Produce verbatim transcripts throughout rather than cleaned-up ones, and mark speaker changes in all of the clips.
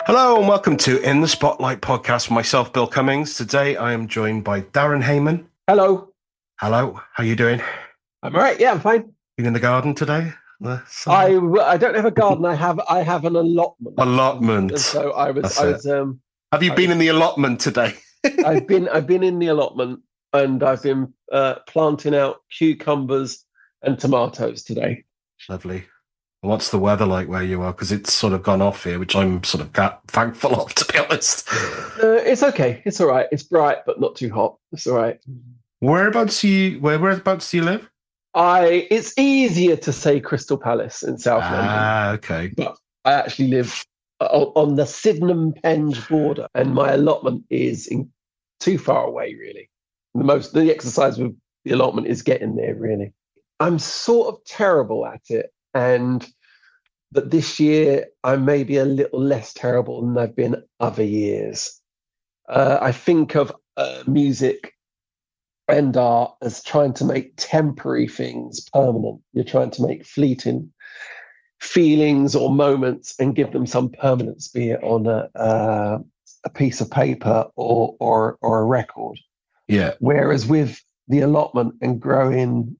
Speaker 1: Hello and welcome to In the Spotlight podcast. Myself, Bill Cummings. Today I am joined by Darren Heyman.
Speaker 2: Hello.
Speaker 1: Hello. How you doing?
Speaker 2: I'm all right. Yeah, I'm fine.
Speaker 1: Been in the garden today? The
Speaker 2: I, I don't have a garden. I have I have an allotment.
Speaker 1: allotment.
Speaker 2: And so I was
Speaker 1: That's
Speaker 2: I
Speaker 1: it.
Speaker 2: was um
Speaker 1: Have you
Speaker 2: I
Speaker 1: been
Speaker 2: was,
Speaker 1: in the allotment today?
Speaker 2: I've been I've been in the allotment and I've been uh, planting out cucumbers and tomatoes today.
Speaker 1: Lovely. What's the weather like where you are? Because it's sort of gone off here, which I'm sort of ga- thankful of, to be honest.
Speaker 2: Uh, it's okay. It's all right. It's bright but not too hot. It's all right.
Speaker 1: Whereabouts do you where whereabouts do you live?
Speaker 2: I it's easier to say Crystal Palace in South London,
Speaker 1: Ah, okay.
Speaker 2: but I actually live on, on the Sydenham Penge border, and my allotment is in, too far away, really. The most the exercise with the allotment is getting there, really. I'm sort of terrible at it, and but this year I may be a little less terrible than I've been other years. Uh, I think of uh, music and art as trying to make temporary things permanent. You're trying to make fleeting feelings or moments and give them some permanence, be it on a uh, a piece of paper or or or a record.
Speaker 1: Yeah.
Speaker 2: Whereas with the allotment and growing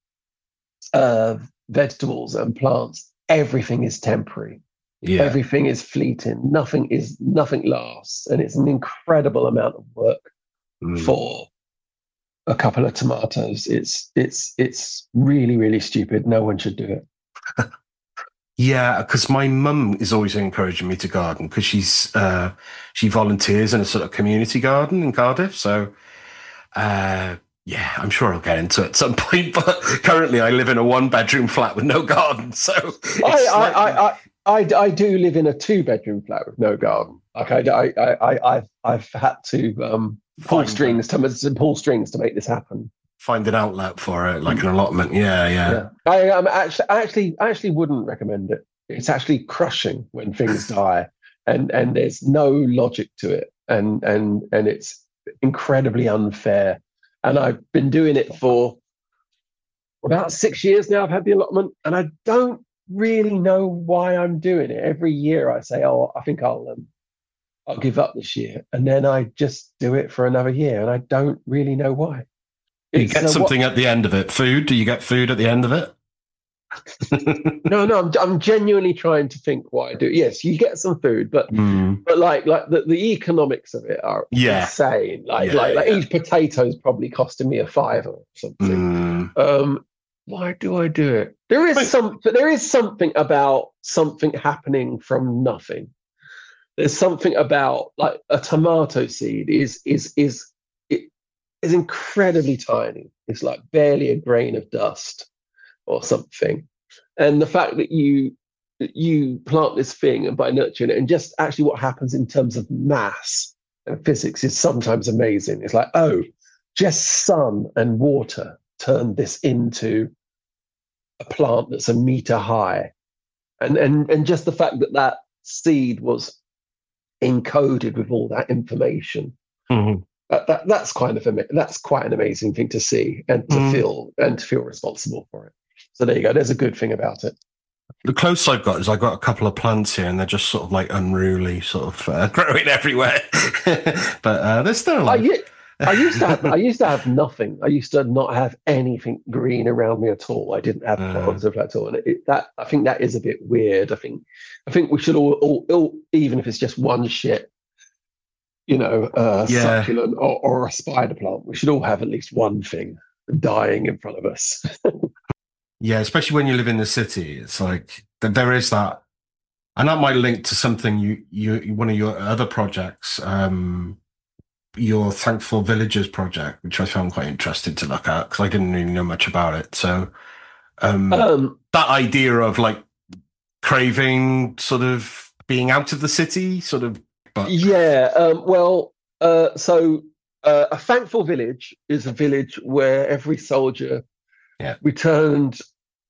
Speaker 2: uh, vegetables and plants, everything is temporary.
Speaker 1: Yeah.
Speaker 2: Everything is fleeting. Nothing is nothing lasts, and it's an incredible amount of work
Speaker 1: Mm.
Speaker 2: for a couple of tomatoes. It's it's it's really really stupid. No one should do it.
Speaker 1: Yeah, because my mum is always encouraging me to garden because she's uh, she volunteers in a sort of community garden in Cardiff. So, uh, yeah, I'm sure I'll get into it at some point. But currently, I live in a one-bedroom flat with no garden. So, it's
Speaker 2: I,
Speaker 1: slightly...
Speaker 2: I, I, I, I, I do live in a two-bedroom flat with no garden. Like I, I, I, I I've had to um, pull
Speaker 1: Find
Speaker 2: strings to pull strings to make this happen.
Speaker 1: Find an outlet for it, like an allotment. Yeah, yeah.
Speaker 2: Yeah. I um, actually, actually, actually wouldn't recommend it. It's actually crushing when things die, and and there's no logic to it, and and and it's incredibly unfair. And I've been doing it for about six years now. I've had the allotment, and I don't really know why I'm doing it. Every year I say, "Oh, I think I'll um, I'll give up this year," and then I just do it for another year, and I don't really know why.
Speaker 1: You get uh, something what, at the end of it. Food? Do you get food at the end of it?
Speaker 2: no, no, I'm, I'm genuinely trying to think what I do. Yes, you get some food, but
Speaker 1: mm.
Speaker 2: but like like the, the economics of it are
Speaker 1: yeah.
Speaker 2: insane. Like
Speaker 1: yeah,
Speaker 2: like, like
Speaker 1: yeah.
Speaker 2: each potato is probably costing me a fiver or something. Mm. Um, why do I do it? There is some there is something about something happening from nothing. There's something about like a tomato seed is is is it is incredibly tiny. It's like barely a grain of dust or something. And the fact that you you plant this thing and by nurturing it, and just actually what happens in terms of mass and physics is sometimes amazing. It's like, oh, just sun and water turned this into a plant that's a meter high. And and and just the fact that that seed was encoded with all that information.
Speaker 1: Mm-hmm.
Speaker 2: That, that that's kind of a, that's quite an amazing thing to see and to mm. feel and to feel responsible for it. So there you go. There's a good thing about it.
Speaker 1: The closest I've got is I've got a couple of plants here, and they're just sort of like unruly, sort of uh, growing everywhere. But uh, they're still alive.
Speaker 2: I, I used to have I used to have nothing. I used to not have anything green around me at all. I didn't have plants uh, at all, and it, that I think that is a bit weird. I think I think we should all, all, all even if it's just one shit, you know, uh,
Speaker 1: yeah.
Speaker 2: succulent or, or a spider plant, we should all have at least one thing dying in front of us.
Speaker 1: Yeah, especially when you live in the city, it's like there is that, and that might link to something you you one of your other projects, um, your Thankful Villagers project, which I found quite interesting to look at because I didn't really know much about it. So um, um, that idea of like craving, sort of being out of the city, sort of. But
Speaker 2: yeah, um, well, uh, so uh, a Thankful Village is a village where every soldier
Speaker 1: yeah.
Speaker 2: returned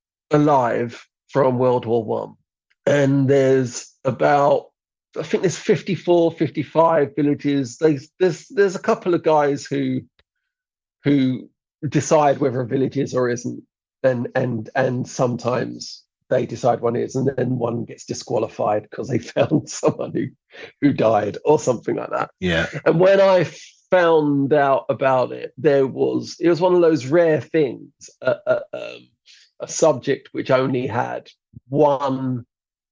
Speaker 2: alive from World War One. And there's about, I think there's fifty-four, fifty-five villages. There's, there's, there's a couple of guys who who decide whether a village is or isn't. And, and, and sometimes they decide one is, and then one gets disqualified because they found someone who who died or something like that.
Speaker 1: Yeah.
Speaker 2: And when I found out about it, there was it was one of those rare things, a, a, um, a subject which only had one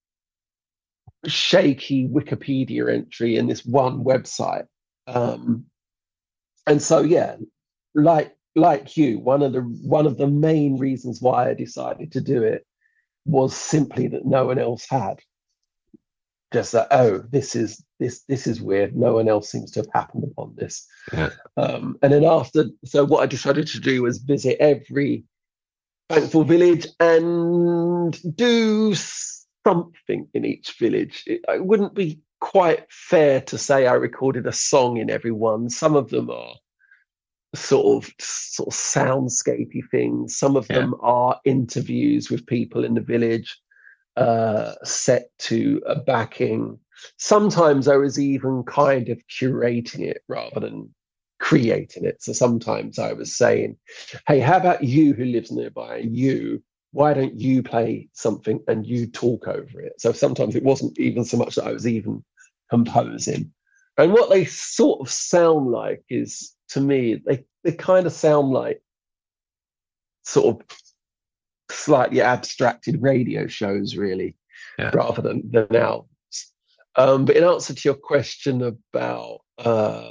Speaker 2: shaky Wikipedia entry in this one website. Um, and so, yeah, like like you, one of the one of the main reasons why I decided to do it was simply that no one else had. Just that, oh, this is this this is weird. No one else seems to have happened upon this.
Speaker 1: Yeah.
Speaker 2: Um, and then after, so what I decided to do was visit every thankful village and do something in each village. It, it wouldn't be quite fair to say I recorded a song in every one. Some of them are sort of sort of soundscapey things. Some of yeah. them are interviews with people in the village, uh, set to a backing. Sometimes I was even kind of curating it rather than creating it. So sometimes I was saying, hey, how about you who lives nearby, and you, why don't you play something and you talk over it? So sometimes it wasn't even so much that I was even composing. And what they sort of sound like is, to me, they, they kind of sound like sort of slightly abstracted radio shows, really, yeah. rather than, than albums. Um, but in answer to your question about uh,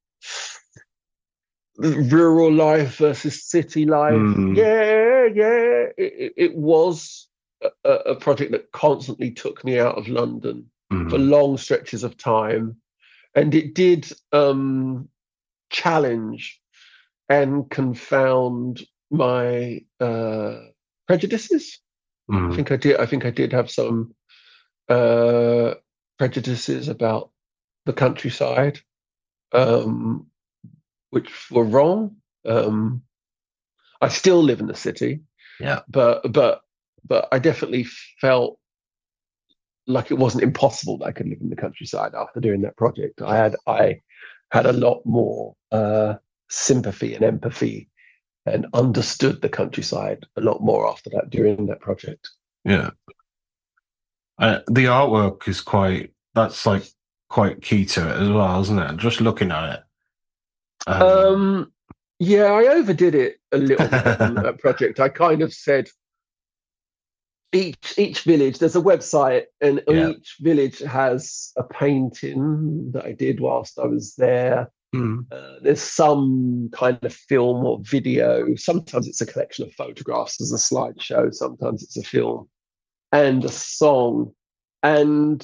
Speaker 2: rural life versus city life, mm. yeah, yeah, it, it was a, a project that constantly took me out of London mm. for long stretches of time. And it did um, challenge and confound my uh, prejudices. Mm. I think I did. I think I did have some uh, prejudices about the countryside, um, which were wrong. Um, I still live in the city,
Speaker 1: yeah,
Speaker 2: but but but I definitely felt like it wasn't impossible that I could live in the countryside after doing that project. I had I had a lot more uh, sympathy and empathy and understood the countryside a lot more after that during that project.
Speaker 1: Yeah. Uh, the artwork is quite, that's like quite key to it as well, isn't it? Just looking at it.
Speaker 2: Um, um yeah, I overdid it a little bit on that project. I kind of said, Each each village, there's a website, and yeah. each village has a painting that I did whilst I was there. Mm. Uh, there's some kind of film or video. Sometimes it's a collection of photographs as a slideshow. Sometimes it's a film and a song. And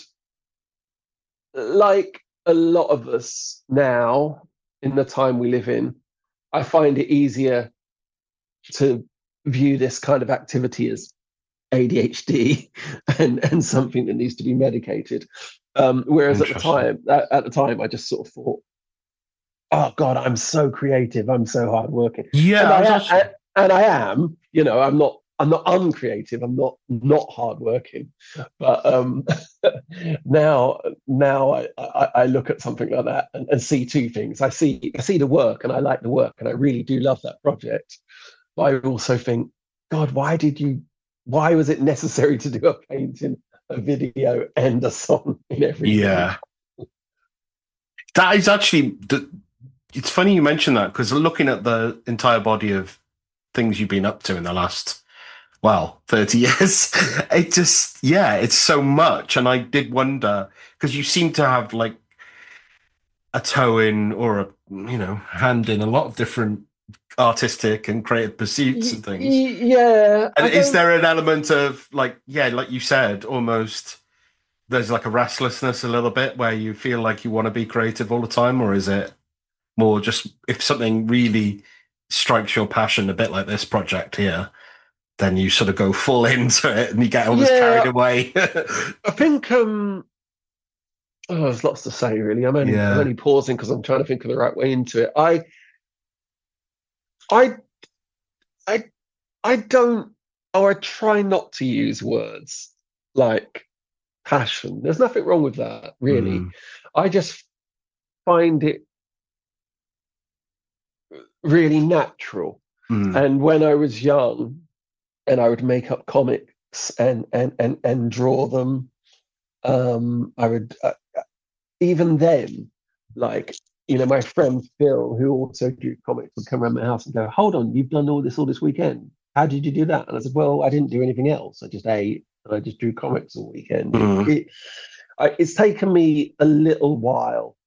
Speaker 2: like a lot of us now, in the time we live in, I find it easier to view this kind of activity as A D H D and, and something that needs to be medicated. Um, whereas at the time, at, at the time, I just sort of thought, "Oh God, I'm so creative. I'm so hardworking."
Speaker 1: Yeah,
Speaker 2: and I, I,
Speaker 1: actually...
Speaker 2: I, and I am. You know, I'm not. I'm not uncreative. I'm not not hardworking. But um, now, now I, I, I look at something like that and, and see two things. I see I see the work, and I like the work, and I really do love that project. But I also think, God, why did you? Why was it necessary to do a painting, a video, and a song in every?
Speaker 1: Yeah, movie? That is actually. The, it's funny you mention that, because looking at the entire body of things you've been up to in the last, well, thirty years, it just, yeah, it's so much. And I did wonder, because you seem to have like a toe in, or a, you know, hand in a lot of different artistic and creative pursuits and things.
Speaker 2: Yeah.
Speaker 1: And is there an element of like, yeah, like you said, almost there's like a restlessness a little bit where you feel like you want to be creative all the time? Or is it more just if something really strikes your passion, a bit like this project here, then you sort of go full into it and you get almost yeah, carried away?
Speaker 2: I think um oh, there's lots to say, really. I'm only yeah. I'm only pausing because I'm trying to think of the right way into it. I I I I don't, or I try not to use words like passion. There's nothing wrong with that, really. Mm. I just find it really natural. Mm. And when I was young and I would make up comics and and and and draw them. Um, I would uh, even then, like, you know, my friend Phil, who also drew comics, would come around my house and go, "Hold on, you've done all this all this weekend. How did you do that?" And I said, "Well, I didn't do anything else. I just ate and I just drew comics all weekend." Mm. It, it, I, it's taken me a little while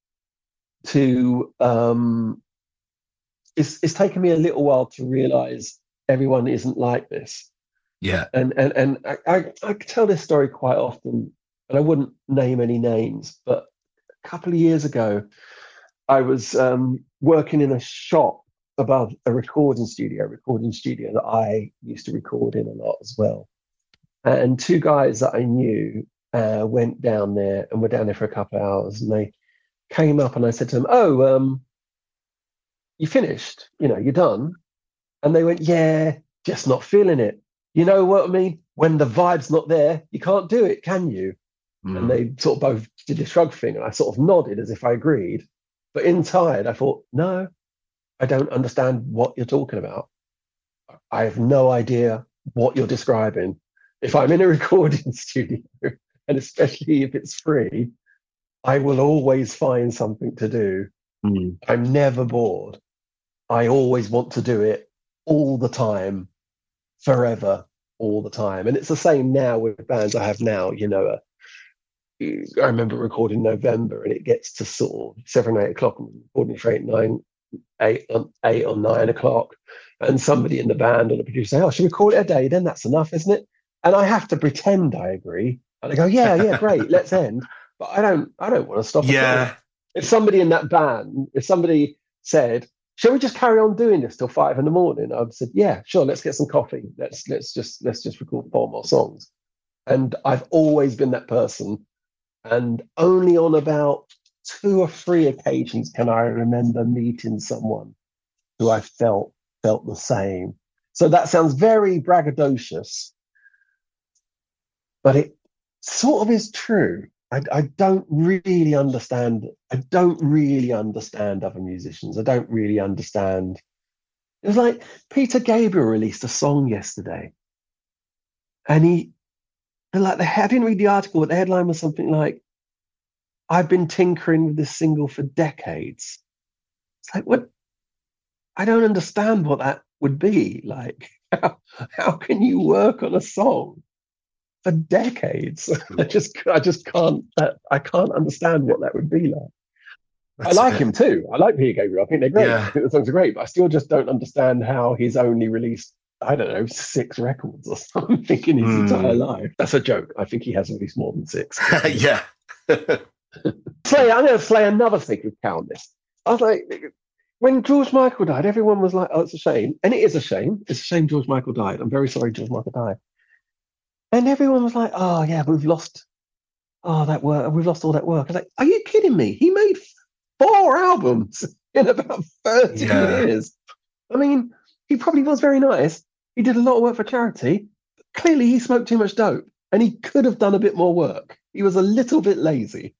Speaker 2: to um, it's it's taken me a little while to realize everyone isn't like this.
Speaker 1: Yeah,
Speaker 2: and and and I, I I tell this story quite often, and I wouldn't name any names, but a couple of years ago, I was um, working in a shop above a recording studio, a recording studio that I used to record in a lot as well. And two guys that I knew uh, went down there and were down there for a couple of hours, and they came up and I said to them, "Oh, um, you finished? You know, you're done?" And they went, "Yeah, just not feeling it. You know what I mean? When the vibe's not there, you can't do it, can you?" Mm. And they sort of both did a shrug thing, and I sort of nodded as if I agreed. But inside, I thought, no, I don't understand what you're talking about. I have no idea what you're describing. If I'm in a recording studio, and especially if it's free, I will always find something to do. Mm. I'm never bored. I always want to do it all the time, forever, all the time. And it's the same now with bands I have now. You know, uh, I remember recording November, and it gets to sort of seven, eight o'clock, and recording for eight, nine, eight, um, eight or nine o'clock, and somebody in the band or the producer say, "Oh, should we call it a day? Then that's enough, isn't it?" And I have to pretend I agree, and I go, "Yeah, yeah, great, let's end." But I don't, I don't want to stop.
Speaker 1: Yeah.
Speaker 2: If somebody in that band, if somebody said, "Shall we just carry on doing this till five in the morning?" I'd said, "Yeah, sure. Let's get some coffee. Let's let's just let's just record four more songs." And I've always been that person. And only on about two or three occasions can I remember meeting someone who I felt felt the same. So that sounds very braggadocious, but it sort of is true. I, I don't really understand. I don't really understand other musicians. I don't really understand. It was like Peter Gabriel released a song yesterday, and he, and like the I didn't read the article, but the headline was something like, "I've been tinkering with this single for decades." It's like, what? I don't understand what that would be like. How, how can you work on a song for decades? I just, I just can't. I can't understand what that would be like. That's I like him too. I like Peter Gabriel. I think they're great. Yeah. I think the songs are great, but I still just don't understand how he's only released, I don't know, six records or something in his mm. entire life. That's a joke. I think he has at least more than six.
Speaker 1: Yeah.
Speaker 2: Slay, I'm going to slay another sacred cow on this. I was like, when George Michael died, everyone was like, "Oh, it's a shame." And it is a shame. It's a shame George Michael died. I'm very sorry George Michael died. And everyone was like, "Oh, yeah, we've lost oh, that work. We've lost all that work." I was like, are you kidding me? He made four albums in about thirty yeah. years. I mean, he probably was very nice. He did a lot of work for charity. But clearly, he smoked too much dope, and he could have done a bit more work. He was a little bit lazy.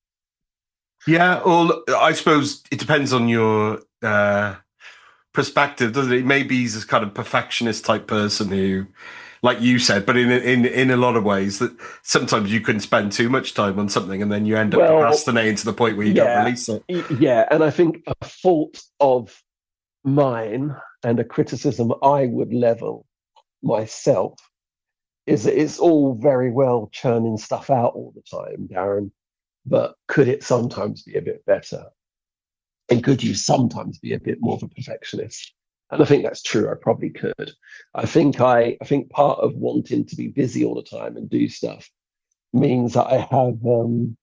Speaker 1: Yeah, well, I suppose it depends on your uh, perspective, doesn't it? Maybe he's this kind of perfectionist type person who, like you said, but in in in a lot of ways, that sometimes you can spend too much time on something and then you end up well, procrastinating to the point where you yeah, don't release it.
Speaker 2: Yeah, and I think a fault of mine and a criticism I would level myself is that it's all very well churning stuff out all the time, Darren, but could it sometimes be a bit better? And could you sometimes be a bit more of a perfectionist? And I think that's true. I probably could. I think I, I think part of wanting to be busy all the time and do stuff means that I have um,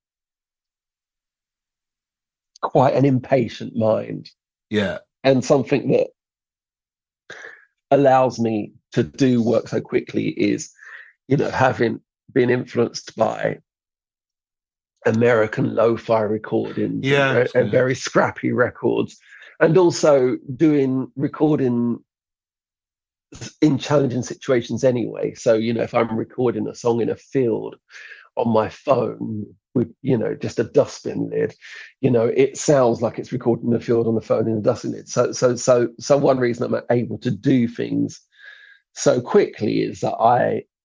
Speaker 2: quite an impatient mind.
Speaker 1: Yeah.
Speaker 2: And something that allows me to do work so quickly is, you know, having been influenced by American lo-fi recordings
Speaker 1: yeah,
Speaker 2: and, and very scrappy records, and also doing recording in challenging situations anyway. So, you know, if I'm recording a song in a field on my phone with, you know, just a dustbin lid, you know, it sounds like it's recording the field on the phone in a dustbin lid. So, so, so, so one reason I'm able to do things so quickly is that I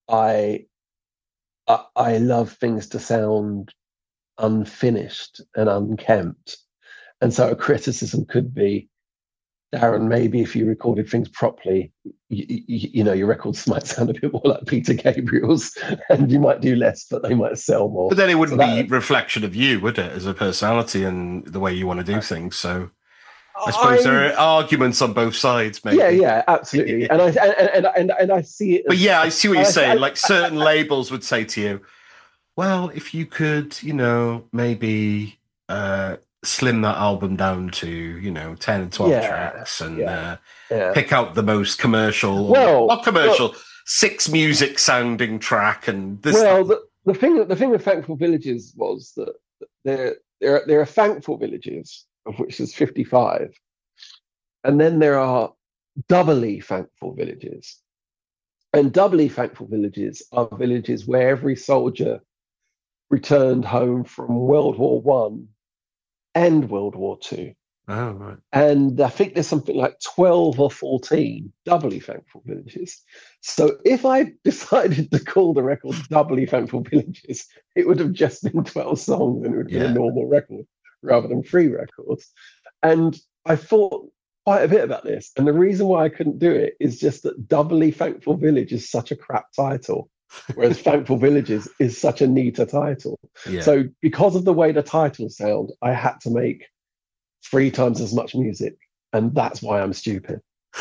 Speaker 2: I, I I love things to sound unfinished and unkempt, and so a criticism could be, Darren, maybe if you recorded things properly, you, you, you know, your records might sound a bit more like Peter Gabriel's, and you might do less, but they might sell more.
Speaker 1: But then it wouldn't so that, be reflection of you, would it, as a personality and the way you want to do things? So I suppose I, there are arguments on both sides, maybe.
Speaker 2: Yeah, yeah, absolutely. and I and, and and and I see it. As,
Speaker 1: but yeah, I see what you're I, saying. I, like certain labels would say to you, "Well, if you could, you know, maybe." Uh, slim that album down to, you know, ten and twelve yeah, tracks and yeah, uh, yeah. pick out the most commercial, well, not commercial, well, six music sounding track. And this.
Speaker 2: Well, the, the thing the thing with Thankful Villages was that there, there, there are Thankful Villages, of which there's fifty-five. And then there are doubly Thankful Villages. And doubly Thankful Villages are villages where every soldier returned home from World War One and World War Two.
Speaker 1: Oh, right.
Speaker 2: And I think there's something like twelve or fourteen doubly Thankful Villages. So if I decided to call the record Doubly Thankful Villages, it would have just been twelve songs and it would have yeah. been a normal record rather than three records. And I thought quite a bit about this. And the reason why I couldn't do it is just that Doubly Thankful Village is such a crap title. Whereas Thankful Villages is such a neater title. Yeah. So because of the way the titles sound, I had to make three times as much music. And that's why I'm stupid.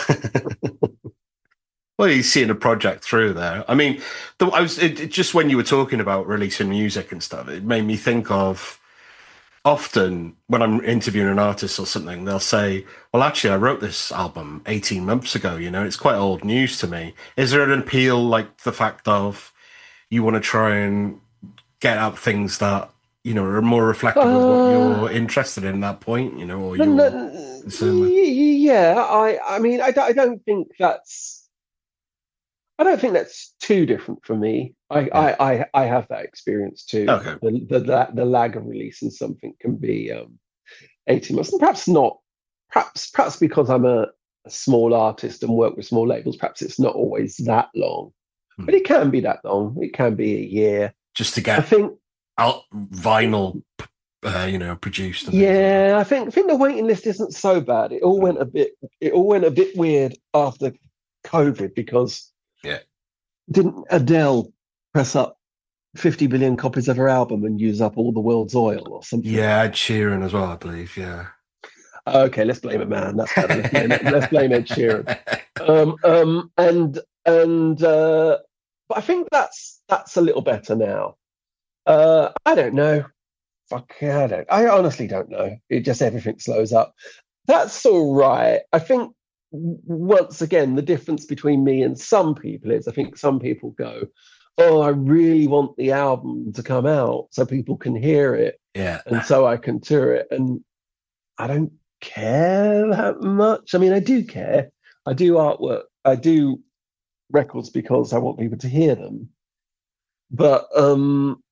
Speaker 1: Well, you're seeing a project through there. I mean, the, I was it, it, just when you were talking about releasing music and stuff, it made me think of often when I'm interviewing an artist or something, they'll say, well, actually, I wrote this album eighteen months ago, you know, it's quite old news to me. Is there an appeal like the fact of you want to try and get out things that, you know, are more reflective uh, of what you're interested in at that point, you know, or you're
Speaker 2: no, yeah, I, I mean, I, I don't think that's, I don't think that's too different for me. I, yeah. I, I, I have that experience too.
Speaker 1: Okay.
Speaker 2: The, the, the, the lag of releasing something can be um, eighteen months, and perhaps not. Perhaps, perhaps because I'm a, a small artist and work with small labels, perhaps it's not always that long, hmm. but it can be that long. It can be a year.
Speaker 1: Just to get, I think, out vinyl, uh, you know, produced. And
Speaker 2: yeah, like I think I think the waiting list isn't so bad. It all went a bit. It all went a bit weird after COVID because.
Speaker 1: Yeah.
Speaker 2: Didn't Adele press up fifty billion copies of her album and use up all the world's oil or something?
Speaker 1: Yeah, Ed Sheeran as well, I believe. Yeah.
Speaker 2: Okay, let's blame it, man. That's better. Let's blame, let's blame Ed Sheeran. Um, um, and and uh, but I think that's that's a little better now. Uh, I don't know. Fuck, I don't. I honestly don't know. It just everything slows up. That's all right. I think. Once again, the difference between me and some people is I think some people go, oh, I really want the album to come out so people can hear it.
Speaker 1: Yeah.
Speaker 2: And so I can tour it. And I don't care that much. I mean, I do care. I do artwork. I do records because I want people to hear them. But um,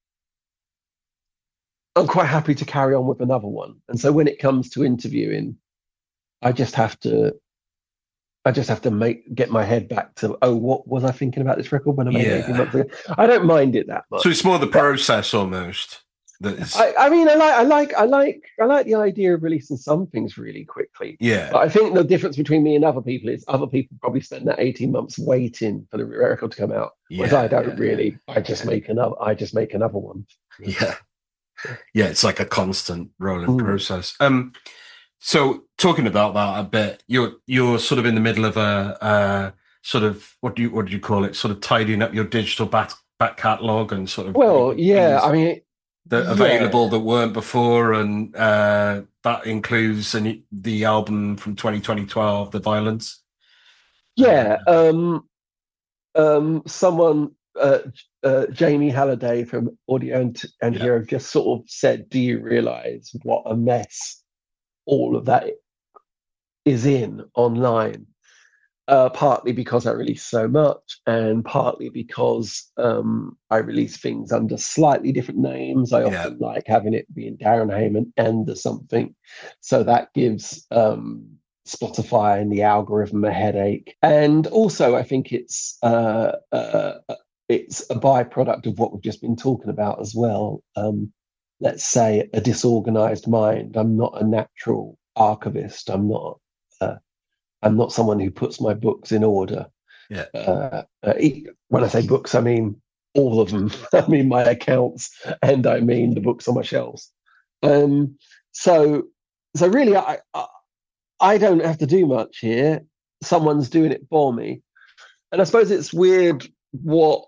Speaker 2: I'm quite happy to carry on with another one. And so when it comes to interviewing, I just have to I just have to make get my head back to, oh, what was I thinking about this record when I made
Speaker 1: yeah.
Speaker 2: it eighteen months ago? I don't mind it that much.
Speaker 1: So it's more the process almost. That is...
Speaker 2: I, I mean, I like, I like, I like, I like the idea of releasing some things really quickly.
Speaker 1: Yeah.
Speaker 2: But I think the difference between me and other people is other people probably spend that eighteen months waiting for the record to come out. Yeah, whereas I don't yeah, really. Yeah. I just yeah. make another. I just make another one.
Speaker 1: Yeah. Yeah, it's like a constant rolling mm. process. Um. So talking about that a bit, you're you're sort of in the middle of a uh, sort of what do you what do you call it? Sort of tidying up your digital back back catalogue and sort of
Speaker 2: well, yeah. I mean,
Speaker 1: that yeah. available that weren't before, and uh, that includes an, the album from twenty twelve, The Violence.
Speaker 2: Yeah, um, um, someone, uh, uh, Jamie Halliday from Audio and, and yeah. Hero, just sort of said, "Do you realise what a mess all of that is in online?" Uh, partly because I release so much, and partly because um, I release things under slightly different names. I often yeah. like having it being Darren Hayman and the something, so that gives um, Spotify and the algorithm a headache. And also, I think it's uh, uh, it's a byproduct of what we've just been talking about as well. Um, let's say a disorganized mind. I'm not a natural archivist. I'm not. Uh, I'm not someone who puts my books in order.
Speaker 1: Yeah.
Speaker 2: Uh, uh, when I say books, I mean all of them. I mean my accounts, and I mean the books on my shelves. Um, so, so really, I, I I don't have to do much here. Someone's doing it for me, and I suppose it's weird what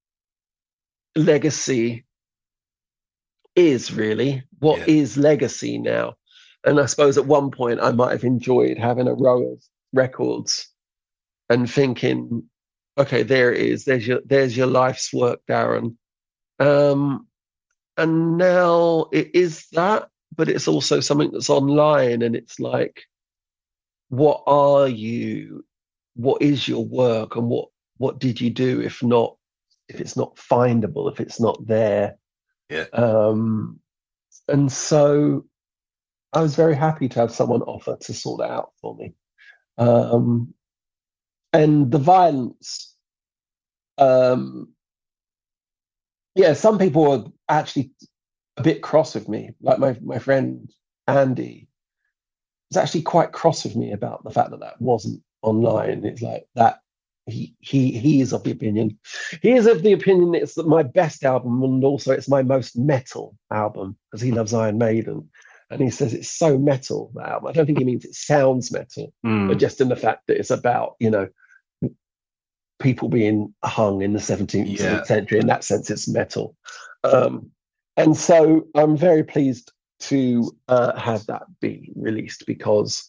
Speaker 2: legacy is really. What
Speaker 1: Yeah.
Speaker 2: is legacy now? And I suppose at one point I might have enjoyed having a row of records and thinking, okay, there it is. There's your there's your life's work, Darren. Um, and now it is that, but it's also something that's online, and it's like, what are you? What is your work, and what what did you do? If not, if it's not findable, if it's not there,
Speaker 1: Yeah.
Speaker 2: Um, and so I was very happy to have someone offer to sort it out for me. Um, and the violence, um, yeah, some people are actually a bit cross with me. Like my, my friend Andy was actually quite cross with me about the fact that that wasn't online. It's like that. He he he is of the opinion. He is of the opinion that it's my best album, and also it's my most metal album, because he loves Iron Maiden, and he says it's so metal, that album. I don't think he means it sounds metal,
Speaker 1: Mm.
Speaker 2: but just in the fact that it's about, you know, people being hung in the seventeenth
Speaker 1: Yeah.
Speaker 2: century. In that sense, it's metal. Um, and so I'm very pleased to uh, have that be released, because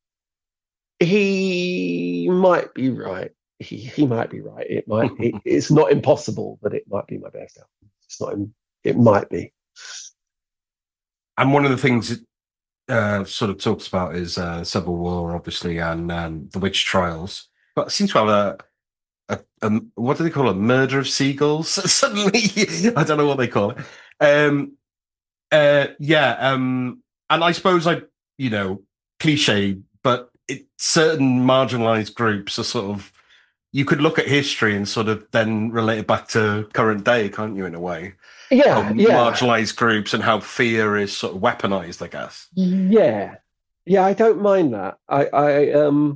Speaker 2: he might be right. He he might be right. It might. It, it's not impossible, but it might be my best album. It's not. It might be.
Speaker 1: And one of the things it uh, sort of talks about is uh, Civil War, obviously, and um, the witch trials. But it seems to have a, a, a what do they call it? Murder of seagulls. Suddenly, I don't know what they call it. Um, uh, yeah, um, and I suppose I, you know, cliche, but it, certain marginalized groups are sort of. You could look at history and sort of then relate it back to current day, can't you, in a way?
Speaker 2: Yeah,
Speaker 1: How
Speaker 2: yeah,
Speaker 1: marginalized groups and how fear is sort of weaponized, I guess.
Speaker 2: yeah, yeah. I don't mind that. I, I, um,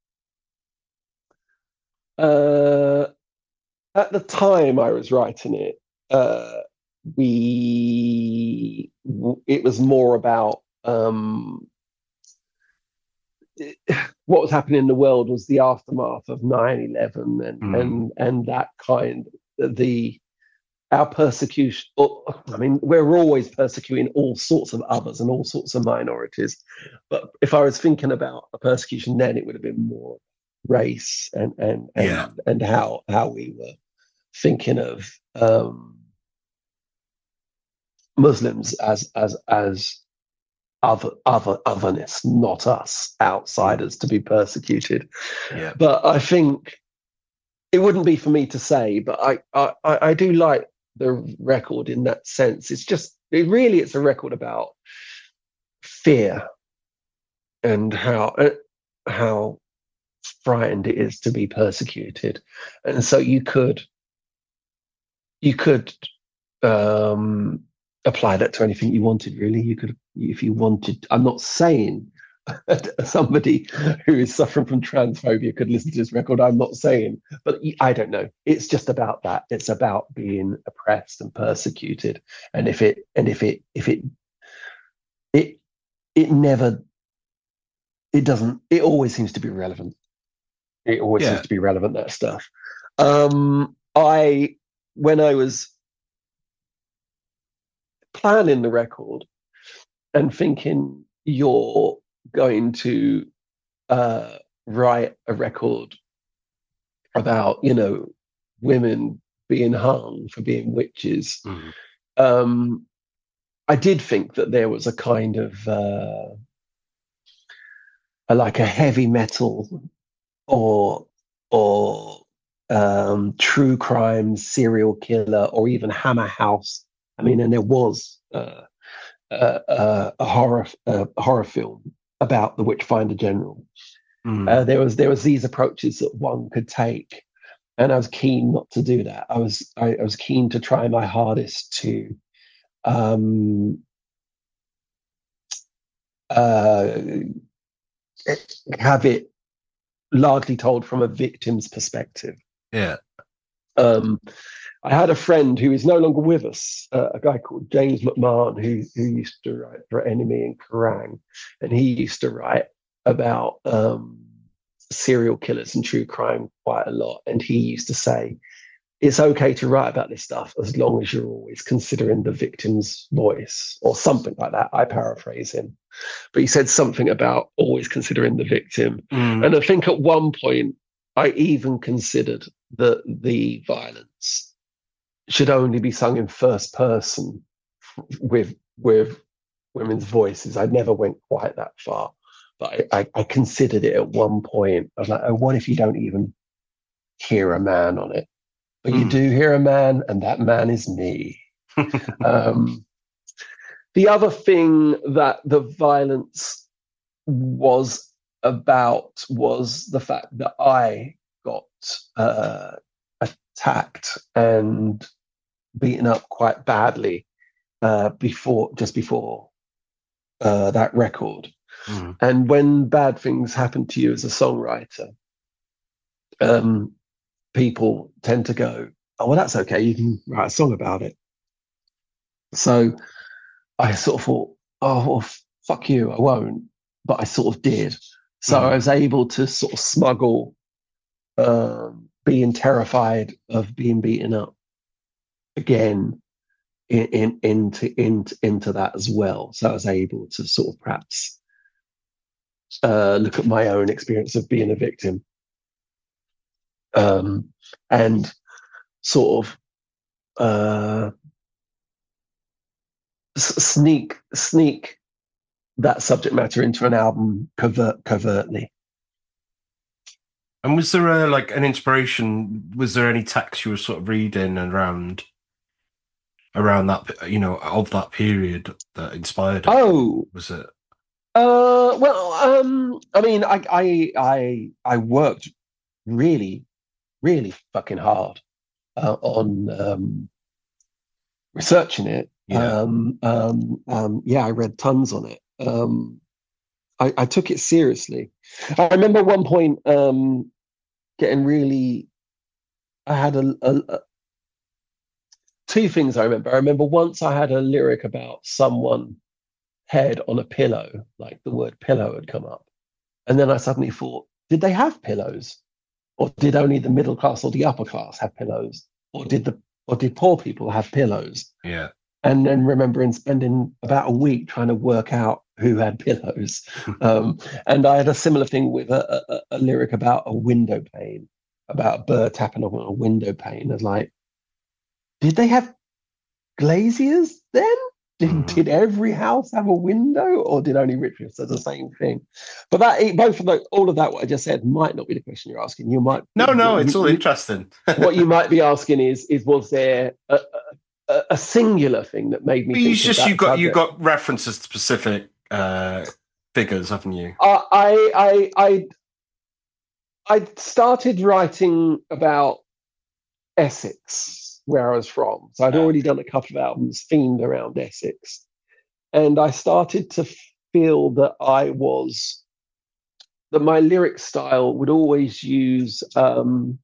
Speaker 2: uh, at the time I was writing it, uh, we, it was more about, um, what was happening in the world was the aftermath of nine eleven, and mm. and and that kind the our persecution. I mean, we're always persecuting all sorts of others and all sorts of minorities, but if I was thinking about a persecution then, it would have been more race and and and,
Speaker 1: yeah.
Speaker 2: and how how we were thinking of um, Muslims as as as Other, other, otherness, not us, outsiders, to be persecuted.
Speaker 1: Yeah.
Speaker 2: But I think it wouldn't be for me to say, but I, I, I do like the record in that sense. It's just, it really, it's a record about fear and how, how frightened it is to be persecuted. And so you could, you could, um, apply that to anything you wanted, really. You could, if you wanted. I'm not saying somebody who is suffering from transphobia could listen to this record. I'm not saying, but I don't know. It's just about that. It's about being oppressed and persecuted. And if it, and if it, if it, it, it never, it doesn't, it always seems to be relevant. It always yeah. seems to be relevant, that stuff. Um, I, when I was planning the record and thinking you're going to uh, write a record about, you know, women being hung for being witches, mm-hmm. um, I did think that there was a kind of uh, a, like a heavy metal or or um, true crime serial killer or even Hammer House. I mean, and there was uh, uh, uh, a horror uh, horror film about the Witchfinder General. Mm. Uh, there was there was these approaches that one could take, and I was keen not to do that. I was I, I was keen to try my hardest to um, uh, have it largely told from a victim's perspective.
Speaker 1: Yeah.
Speaker 2: Um, I had a friend who is no longer with us, uh, a guy called James McMahon, who who used to write for Enemy and Kerrang, and he used to write about um, serial killers and true crime quite a lot. And he used to say, it's okay to write about this stuff as long as you're always considering the victim's voice, or something like that. I paraphrase him. But he said something about always considering the victim.
Speaker 1: Mm.
Speaker 2: And I think at one point, I even considered that the violence should only be sung in first person with with women's voices. I never went quite that far. But I, I, I considered it at one point. I was like, oh, what if you don't even hear a man on it? But mm. you do hear a man, and that man is me. um, the other thing that the violence was about was the fact that I got uh, attacked and beaten up quite badly uh, before, just before uh, that record. Mm. And when bad things happen to you as a songwriter, um, people tend to go, oh, well, that's okay. You can write a song about it. So I sort of thought, oh, well, fuck you, I won't. But I sort of did. So mm. I was able to sort of smuggle um, being terrified of being beaten up again in, in, into, into, into that as well. So I was able to sort of perhaps uh, look at my own experience of being a victim. Um, and sort of uh, s- sneak sneak that subject matter into an album covert, covertly.
Speaker 1: And was there a, like an inspiration? Was there any text you were sort of reading around around that, you know, of that period that inspired it?
Speaker 2: Oh,
Speaker 1: was it?
Speaker 2: Uh, well, um, I mean, I I I I worked really. really fucking hard uh, on um, researching it.
Speaker 1: Yeah.
Speaker 2: Um, um, um, yeah, I read tons on it. Um, I, I took it seriously. I remember at one point um, getting really, I had a, a, a, two things I remember. I remember once I had a lyric about someone head on a pillow, like the word pillow had come up. And then I suddenly thought, did they have pillows? Or did only the middle class or the upper class have pillows? Or did the or did poor people have pillows?
Speaker 1: Yeah.
Speaker 2: And then remembering spending about a week trying to work out who had pillows. um, and I had a similar thing with a, a, a lyric about a window pane, about a bird tapping on a window pane. I was like, did they have glaziers then? Did, mm. did every house have a window, or did only rich people? So the same thing. But that both of the, all of that, what I just said, might not be the question you're asking. You might
Speaker 1: no, no,
Speaker 2: you,
Speaker 1: it's all
Speaker 2: you,
Speaker 1: interesting.
Speaker 2: What you might be asking is, is was there a, a, a singular thing that made me?
Speaker 1: Well,
Speaker 2: think
Speaker 1: just
Speaker 2: of that
Speaker 1: you got
Speaker 2: subject?
Speaker 1: you got references to specific uh, figures, haven't you?
Speaker 2: Uh, I I I I started writing about Essex, where I was from. So I'd already done a couple of albums themed around Essex. And I started to feel that I was, that my lyric style would always use um,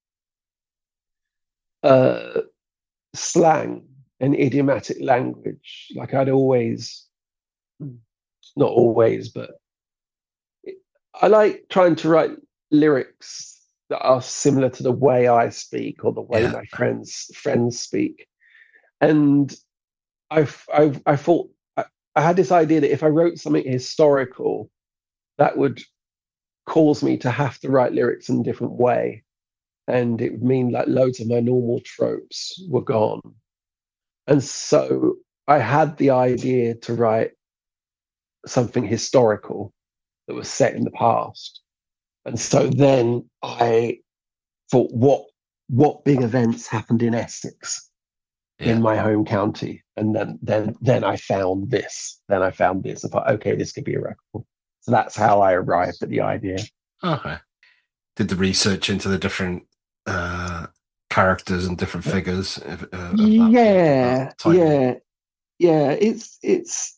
Speaker 2: uh, slang and idiomatic language. Like I'd always, not always, but I like trying to write lyrics that are similar to the way I speak or the way yeah. my friends friends speak. And I, I, I thought, I, I had this idea that if I wrote something historical, that would cause me to have to write lyrics in a different way. And it would mean like loads of my normal tropes were gone. And so I had the idea to write something historical that was set in the past. And so then I thought, what what big events happened in Essex, yeah. in my home county? And then then then I found this. Then I found this. I thought, okay, this could be a record. So that's how I arrived at the idea.
Speaker 1: Okay. Did the research into the different uh, characters and different figures of, uh, of that of that
Speaker 2: Yeah,
Speaker 1: time.
Speaker 2: yeah, yeah. It's it's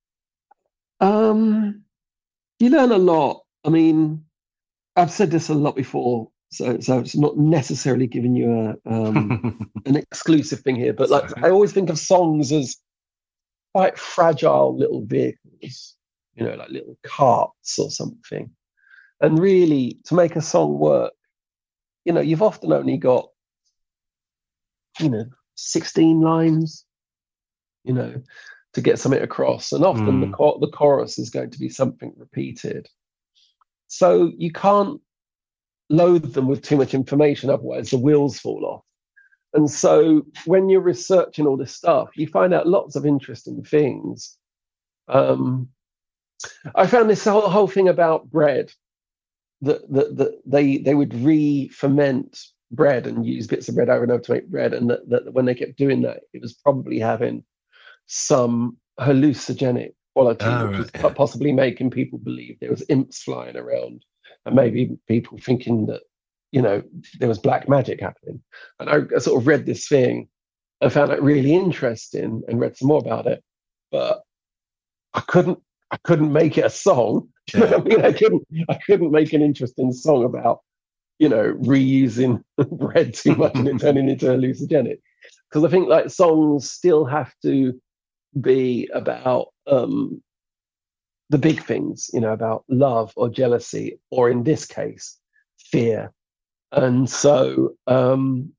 Speaker 2: um you learn a lot. I mean, I've said this a lot before, so so it's not necessarily giving you a um an exclusive thing here, but like
Speaker 1: So,
Speaker 2: I always think of songs as quite fragile little vehicles, you know, like little carts or something. And really, to make a song work, you know, you've often only got, you know, sixteen lines, you know, to get something across. And often the
Speaker 1: mm,
Speaker 2: cho- the chorus is going to be something repeated. So you can't load them with too much information, otherwise the wheels fall off. And so when you're researching all this stuff, you find out lots of interesting things. Um, I found this whole, whole thing about bread that, that, that they they would re-ferment bread and use bits of bread over and over to make bread, and that, that when they kept doing that, it was probably having some hallucinogenic quality,
Speaker 1: oh,
Speaker 2: which
Speaker 1: right,
Speaker 2: was
Speaker 1: yeah.
Speaker 2: possibly making people believe there was imps flying around, and maybe people thinking that, you know, there was black magic happening. And I, I sort of read this thing and found it really interesting and read some more about it, but I couldn't I couldn't make it a song. Do you know
Speaker 1: Yeah.
Speaker 2: what I mean? I couldn't I couldn't make an interesting song about, you know, reusing bread too much and it turning into hallucinogenic. Because I think like songs still have to be about um, the big things, you know, about love or jealousy, or in this case, fear. And so, um,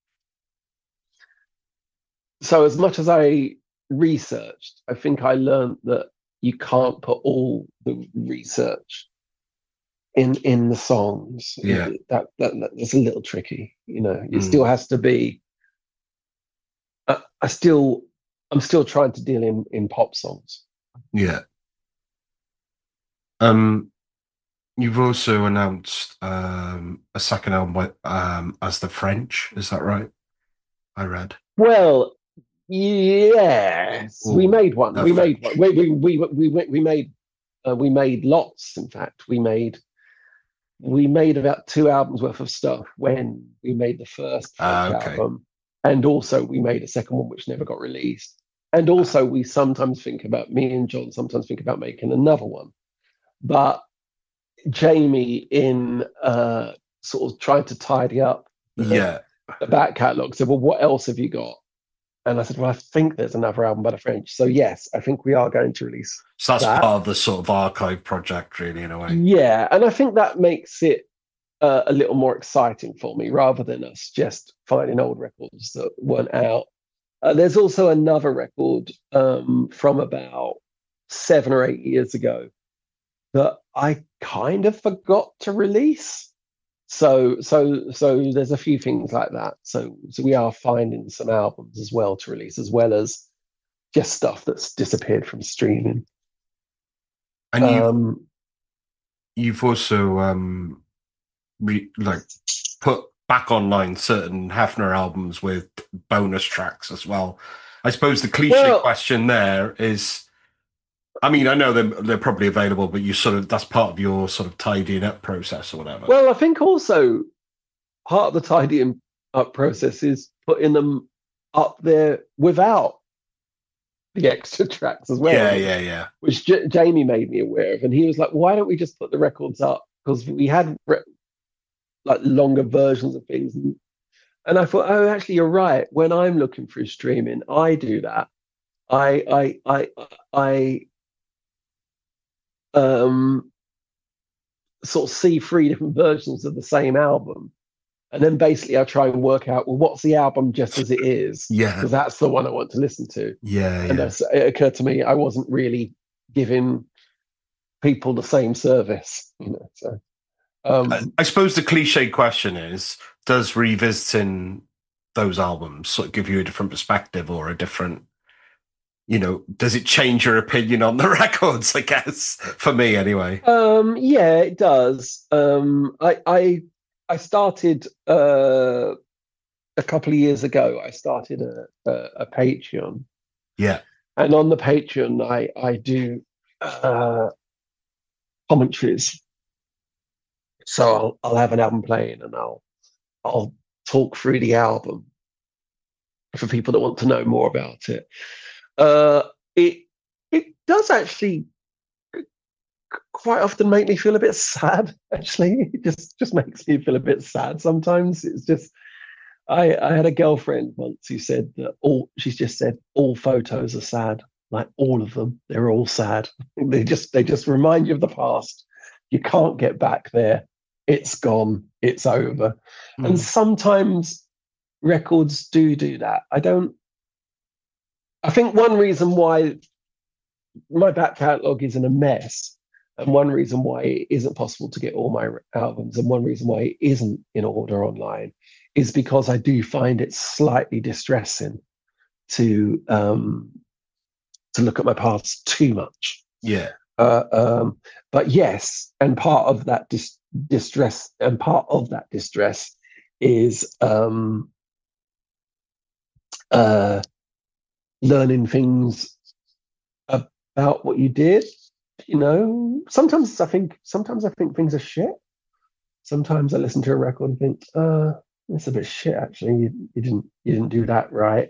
Speaker 2: so as much as I researched, I think I learned that you can't put all the research in in the songs.
Speaker 1: Yeah.
Speaker 2: That, that, that that's a little tricky, you know. It
Speaker 1: Mm,
Speaker 2: still has to be. I, I still, I'm still trying to deal in in pop songs.
Speaker 1: yeah. Um, you've also announced um a second album by, um as the French. Is that right? I read.
Speaker 2: Well, yes, we
Speaker 1: Oh,
Speaker 2: made one.
Speaker 1: the
Speaker 2: We made one.
Speaker 1: French.
Speaker 2: We we we we, we, we made uh, we made lots. In fact, we made we made about two albums worth of stuff when we made the first
Speaker 1: Ah,
Speaker 2: French
Speaker 1: okay.
Speaker 2: album, and also we made a second one which never got released. And also, we sometimes think about me and John sometimes think about making another one, but Jamie, in uh, sort of trying to tidy up the,
Speaker 1: Yeah.
Speaker 2: the back catalogue, said, "Well, what else have you got?" And I said, "Well, I think there's another album by the French." So yes, I think we are going to release
Speaker 1: So that's
Speaker 2: that.
Speaker 1: part of the sort of archive project, really, in a way.
Speaker 2: Yeah, and I think that makes it uh, a little more exciting for me, rather than us just finding old records that weren't out. Uh, there's also another record um, from about seven or eight years ago that I kind of forgot to release. So so so there's a few things like that. So so we are finding some albums as well to release, as well as just stuff that's disappeared from streaming.
Speaker 1: And you've
Speaker 2: Um,
Speaker 1: you've also um re like put back online certain Hefner albums with bonus tracks as well. I suppose the cliche
Speaker 2: well,
Speaker 1: question there is, I mean, I know they're they're probably available, but you sort of that's part of your sort of tidying up process or whatever.
Speaker 2: well, I think also part of the tidying up process is putting them up there without the extra tracks as well,
Speaker 1: Yeah,
Speaker 2: which
Speaker 1: yeah, yeah.
Speaker 2: which J- Jamie made me aware of, and he was like, "Why don't we just put the records up?" Because we had re- like longer versions of things, and, and I thought, "Oh, actually, you're right. When I'm looking through streaming, I do that. I I I I um sort of see three different versions of the same album, and then basically I try and work out, well, what's the album just as it is,
Speaker 1: Yeah,
Speaker 2: because that's the one I want to listen to."
Speaker 1: yeah,
Speaker 2: And
Speaker 1: yeah.
Speaker 2: that's, it occurred to me I wasn't really giving people the same service, you know. So
Speaker 1: I,
Speaker 2: um,
Speaker 1: I suppose the cliche question is, does revisiting those albums sort of give you a different perspective or a different, you know, does it change your opinion on the records, I guess, for me anyway.
Speaker 2: um, yeah, it does. Um, I I I started uh, a couple of years ago. I started a, a, a Patreon,
Speaker 1: Yeah.
Speaker 2: and on the Patreon, I I do uh, commentaries. So I'll I'll have an album playing, and I'll I'll talk through the album for people that want to know more about it. Uh, it it does actually quite often make me feel a bit sad. Actually, it just just makes me feel a bit sad sometimes. It's just I I had a girlfriend once who said that all she's just said all photos are sad, like all of them. They're all sad. They just they just remind you of the past. You can't get back there. It's gone. It's over. Mm. And sometimes records do do that. I don't. I think one reason why my back catalogue is in a mess, and one reason why it isn't possible to get all my albums, and one reason why it isn't in order online, is because I do find it slightly distressing to um, to look at my past too much.
Speaker 1: Yeah.
Speaker 2: Uh, um, but yes, and part of that dis- distress, and part of that distress is um, uh, learning things about what you did. You know, sometimes I think sometimes I think things are shit. Sometimes I listen to a record and think, uh, it's a bit shit actually. You, you didn't you didn't do that right.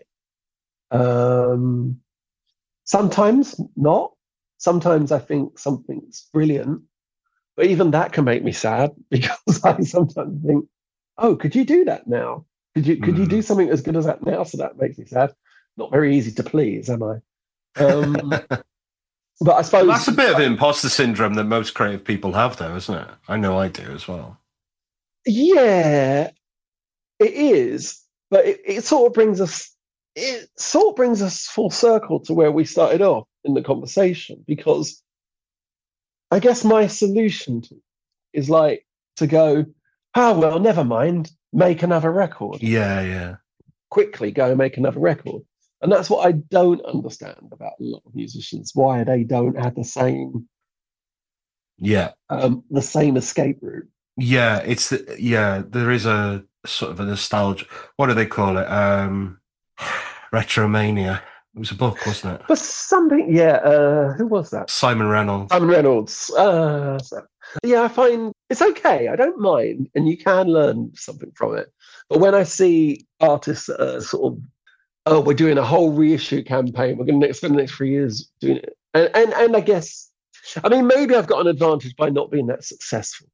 Speaker 2: Um, sometimes not. Sometimes I think something's brilliant, but even that can make me sad because I sometimes think, oh, could you do that now? Could you could mm. you do something as good as that now? So that makes me sad. Not very easy to please, am I? Um, but I suppose
Speaker 1: that's a bit of imposter syndrome that most creative people have, though, isn't it? I know I do as well.
Speaker 2: Yeah, it is, but it, it sort of brings us. It sort of brings us full circle to where we started off in the conversation, because I guess my solution to is like to go, oh, well, never mind, make another record.
Speaker 1: Yeah, yeah.
Speaker 2: Quickly go and make another record. And that's what I don't understand about a lot of musicians, why they don't have the same,
Speaker 1: yeah,
Speaker 2: um, the same escape route.
Speaker 1: Yeah, it's the, yeah, there is a sort of a nostalgia. What do they call it? Um, Retromania. It was a book, wasn't it?
Speaker 2: But something, yeah. Uh, who was that?
Speaker 1: Simon Reynolds.
Speaker 2: Simon Reynolds. Uh, so, yeah, I find it's okay. I don't mind, and you can learn something from it. But when I see artists uh, sort of, oh, we're doing a whole reissue campaign, we're going to spend the next three years doing it, and and and I guess, I mean, maybe I've got an advantage by not being that successful.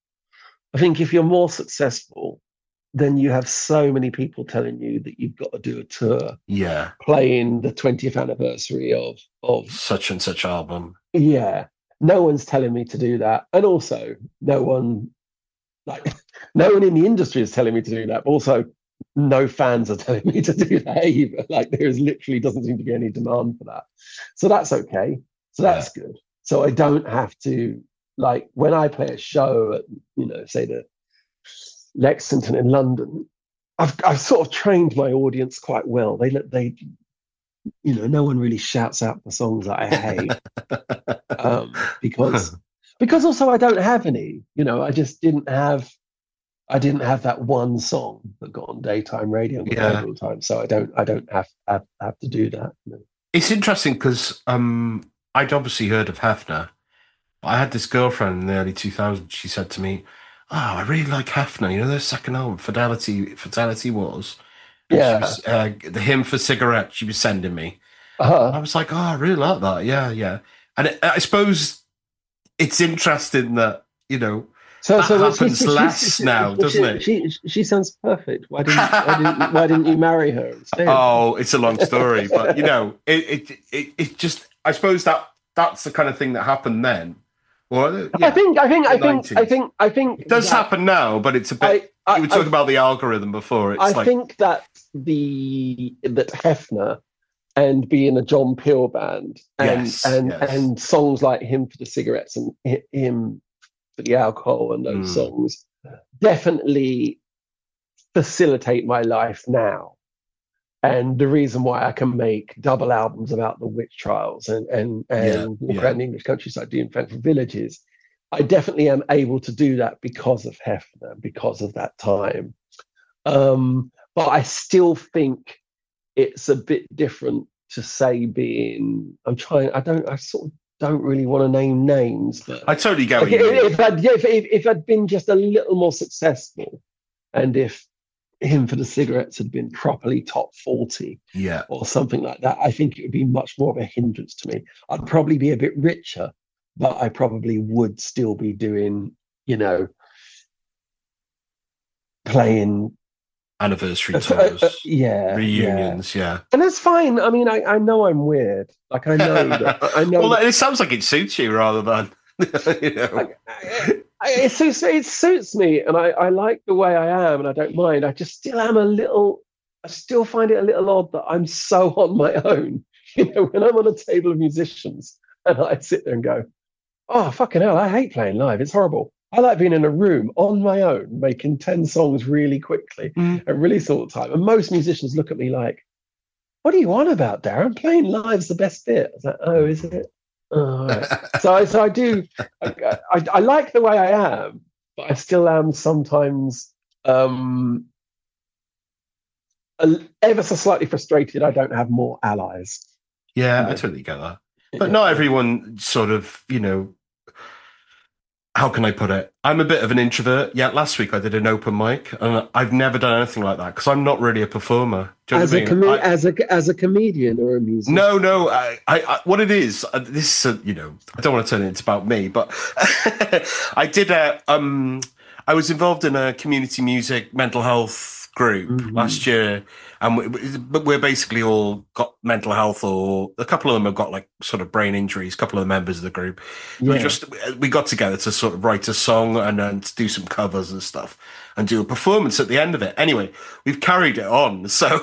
Speaker 2: I think if you're more successful, then you have so many people telling you that you've got to do a tour.
Speaker 1: Yeah.
Speaker 2: Playing the twentieth anniversary of of
Speaker 1: such and such album.
Speaker 2: Yeah. No one's telling me to do that. And also no one like no one in the industry is telling me to do that. But also no fans are telling me to do that either. Like there is literally doesn't seem to be any demand for that. So that's okay. So that's yeah. good. So I don't have to, like when I play a show at, you know, say the Lexington in London, I've I've sort of trained my audience quite well. They they, you know, no one really shouts out the songs that I hate um, because because also I don't have any. You know, I just didn't have I didn't have that one song that got on daytime radio
Speaker 1: yeah.
Speaker 2: all the time. So I don't I don't have have, have to do that. You know?
Speaker 1: It's interesting because um, I'd obviously heard of Hefner. I had this girlfriend in the early two thousands. She said to me, oh, I really like Hefner. You know, their second album, Fidelity Fidelity Wars. And
Speaker 2: yeah.
Speaker 1: Was, uh, the Hymn for Cigarette she was sending me.
Speaker 2: Uh-huh.
Speaker 1: I was like, oh, I really like that. Yeah, yeah. And it, I suppose it's interesting that, you know, so, that so happens she, she, less she, now, she, doesn't it?
Speaker 2: She she sounds perfect. Why didn't why didn't, why didn't you marry her instead?
Speaker 1: Oh, it's a long story. But, you know, it, it, it, it just, I suppose that that's the kind of thing that happened then. Well, yeah,
Speaker 2: I think, I think, I think, I think, I think
Speaker 1: it does that, happen now, but it's a bit. I, I, you were talking I, about the algorithm before. It's
Speaker 2: I
Speaker 1: like,
Speaker 2: think that the that Hefner and being a John Peel band and
Speaker 1: yes,
Speaker 2: and
Speaker 1: yes.
Speaker 2: and songs like Him for the Cigarettes and Him for the Alcohol and those mm. songs definitely facilitate my life now. And the reason why I can make double albums about the witch trials and and and
Speaker 1: yeah,
Speaker 2: yeah. around the English countryside doing Fenton Villages, I definitely am able to do that because of Hefner, because of that time. Um, but I still think it's a bit different to say being. I'm trying. I don't. I sort of don't really want to name names. But
Speaker 1: I totally get what
Speaker 2: like,
Speaker 1: you mean.
Speaker 2: If I'd if, if if I'd been just a little more successful, and if Hymn for the Cigarettes had been properly top forty
Speaker 1: Yeah.
Speaker 2: or something like that, I think it would be much more of a hindrance to me. I'd probably be a bit richer, but I probably would still be doing, you know, playing
Speaker 1: anniversary
Speaker 2: uh,
Speaker 1: tours,
Speaker 2: uh, uh, yeah,
Speaker 1: reunions, yeah.
Speaker 2: yeah. And that's fine. I mean, I, I know I'm weird. Like, I know that. I know.
Speaker 1: Well,
Speaker 2: that,
Speaker 1: it sounds like it suits you rather than, you know.
Speaker 2: Like, I, I, it, suits, it suits me, and I, I like the way I am, and I don't mind. I just still am a little, I still find it a little odd that I'm so on my own. You know, when I'm on a table of musicians and I sit there and go, oh, fucking hell, I hate playing live. It's horrible. I like being in a room on my own, making ten songs really quickly
Speaker 1: mm.
Speaker 2: and really short time. And most musicians look at me like, what are you on about, Darren? Playing live's the best bit. I was like, oh, is it? Oh, right. so, I, so I do, I, I, I like the way I am, but I still am sometimes um, ever so slightly frustrated I don't have more allies.
Speaker 1: Yeah, I totally get that. But not everyone sort of, you know, how can I put it? I'm a bit of an introvert. Yeah, last week I did an open mic, and I've never done anything like that because I'm not really a performer. Do you
Speaker 2: as,
Speaker 1: know
Speaker 2: a
Speaker 1: what I mean?
Speaker 2: com-
Speaker 1: I,
Speaker 2: as a as a comedian or a musician?
Speaker 1: No, no. I, I, I what it is, uh, this is, a, you know, I don't want to turn it into about me, but I did a, um, I was involved in a community music mental health group mm-hmm. last year, and we, we're basically all got mental health, or a couple of them have got like sort of brain injuries. A couple of the members of the group, yeah. we just we got together to sort of write a song and then to do some covers and stuff, and do a performance at the end of it. Anyway, we've carried it on. So,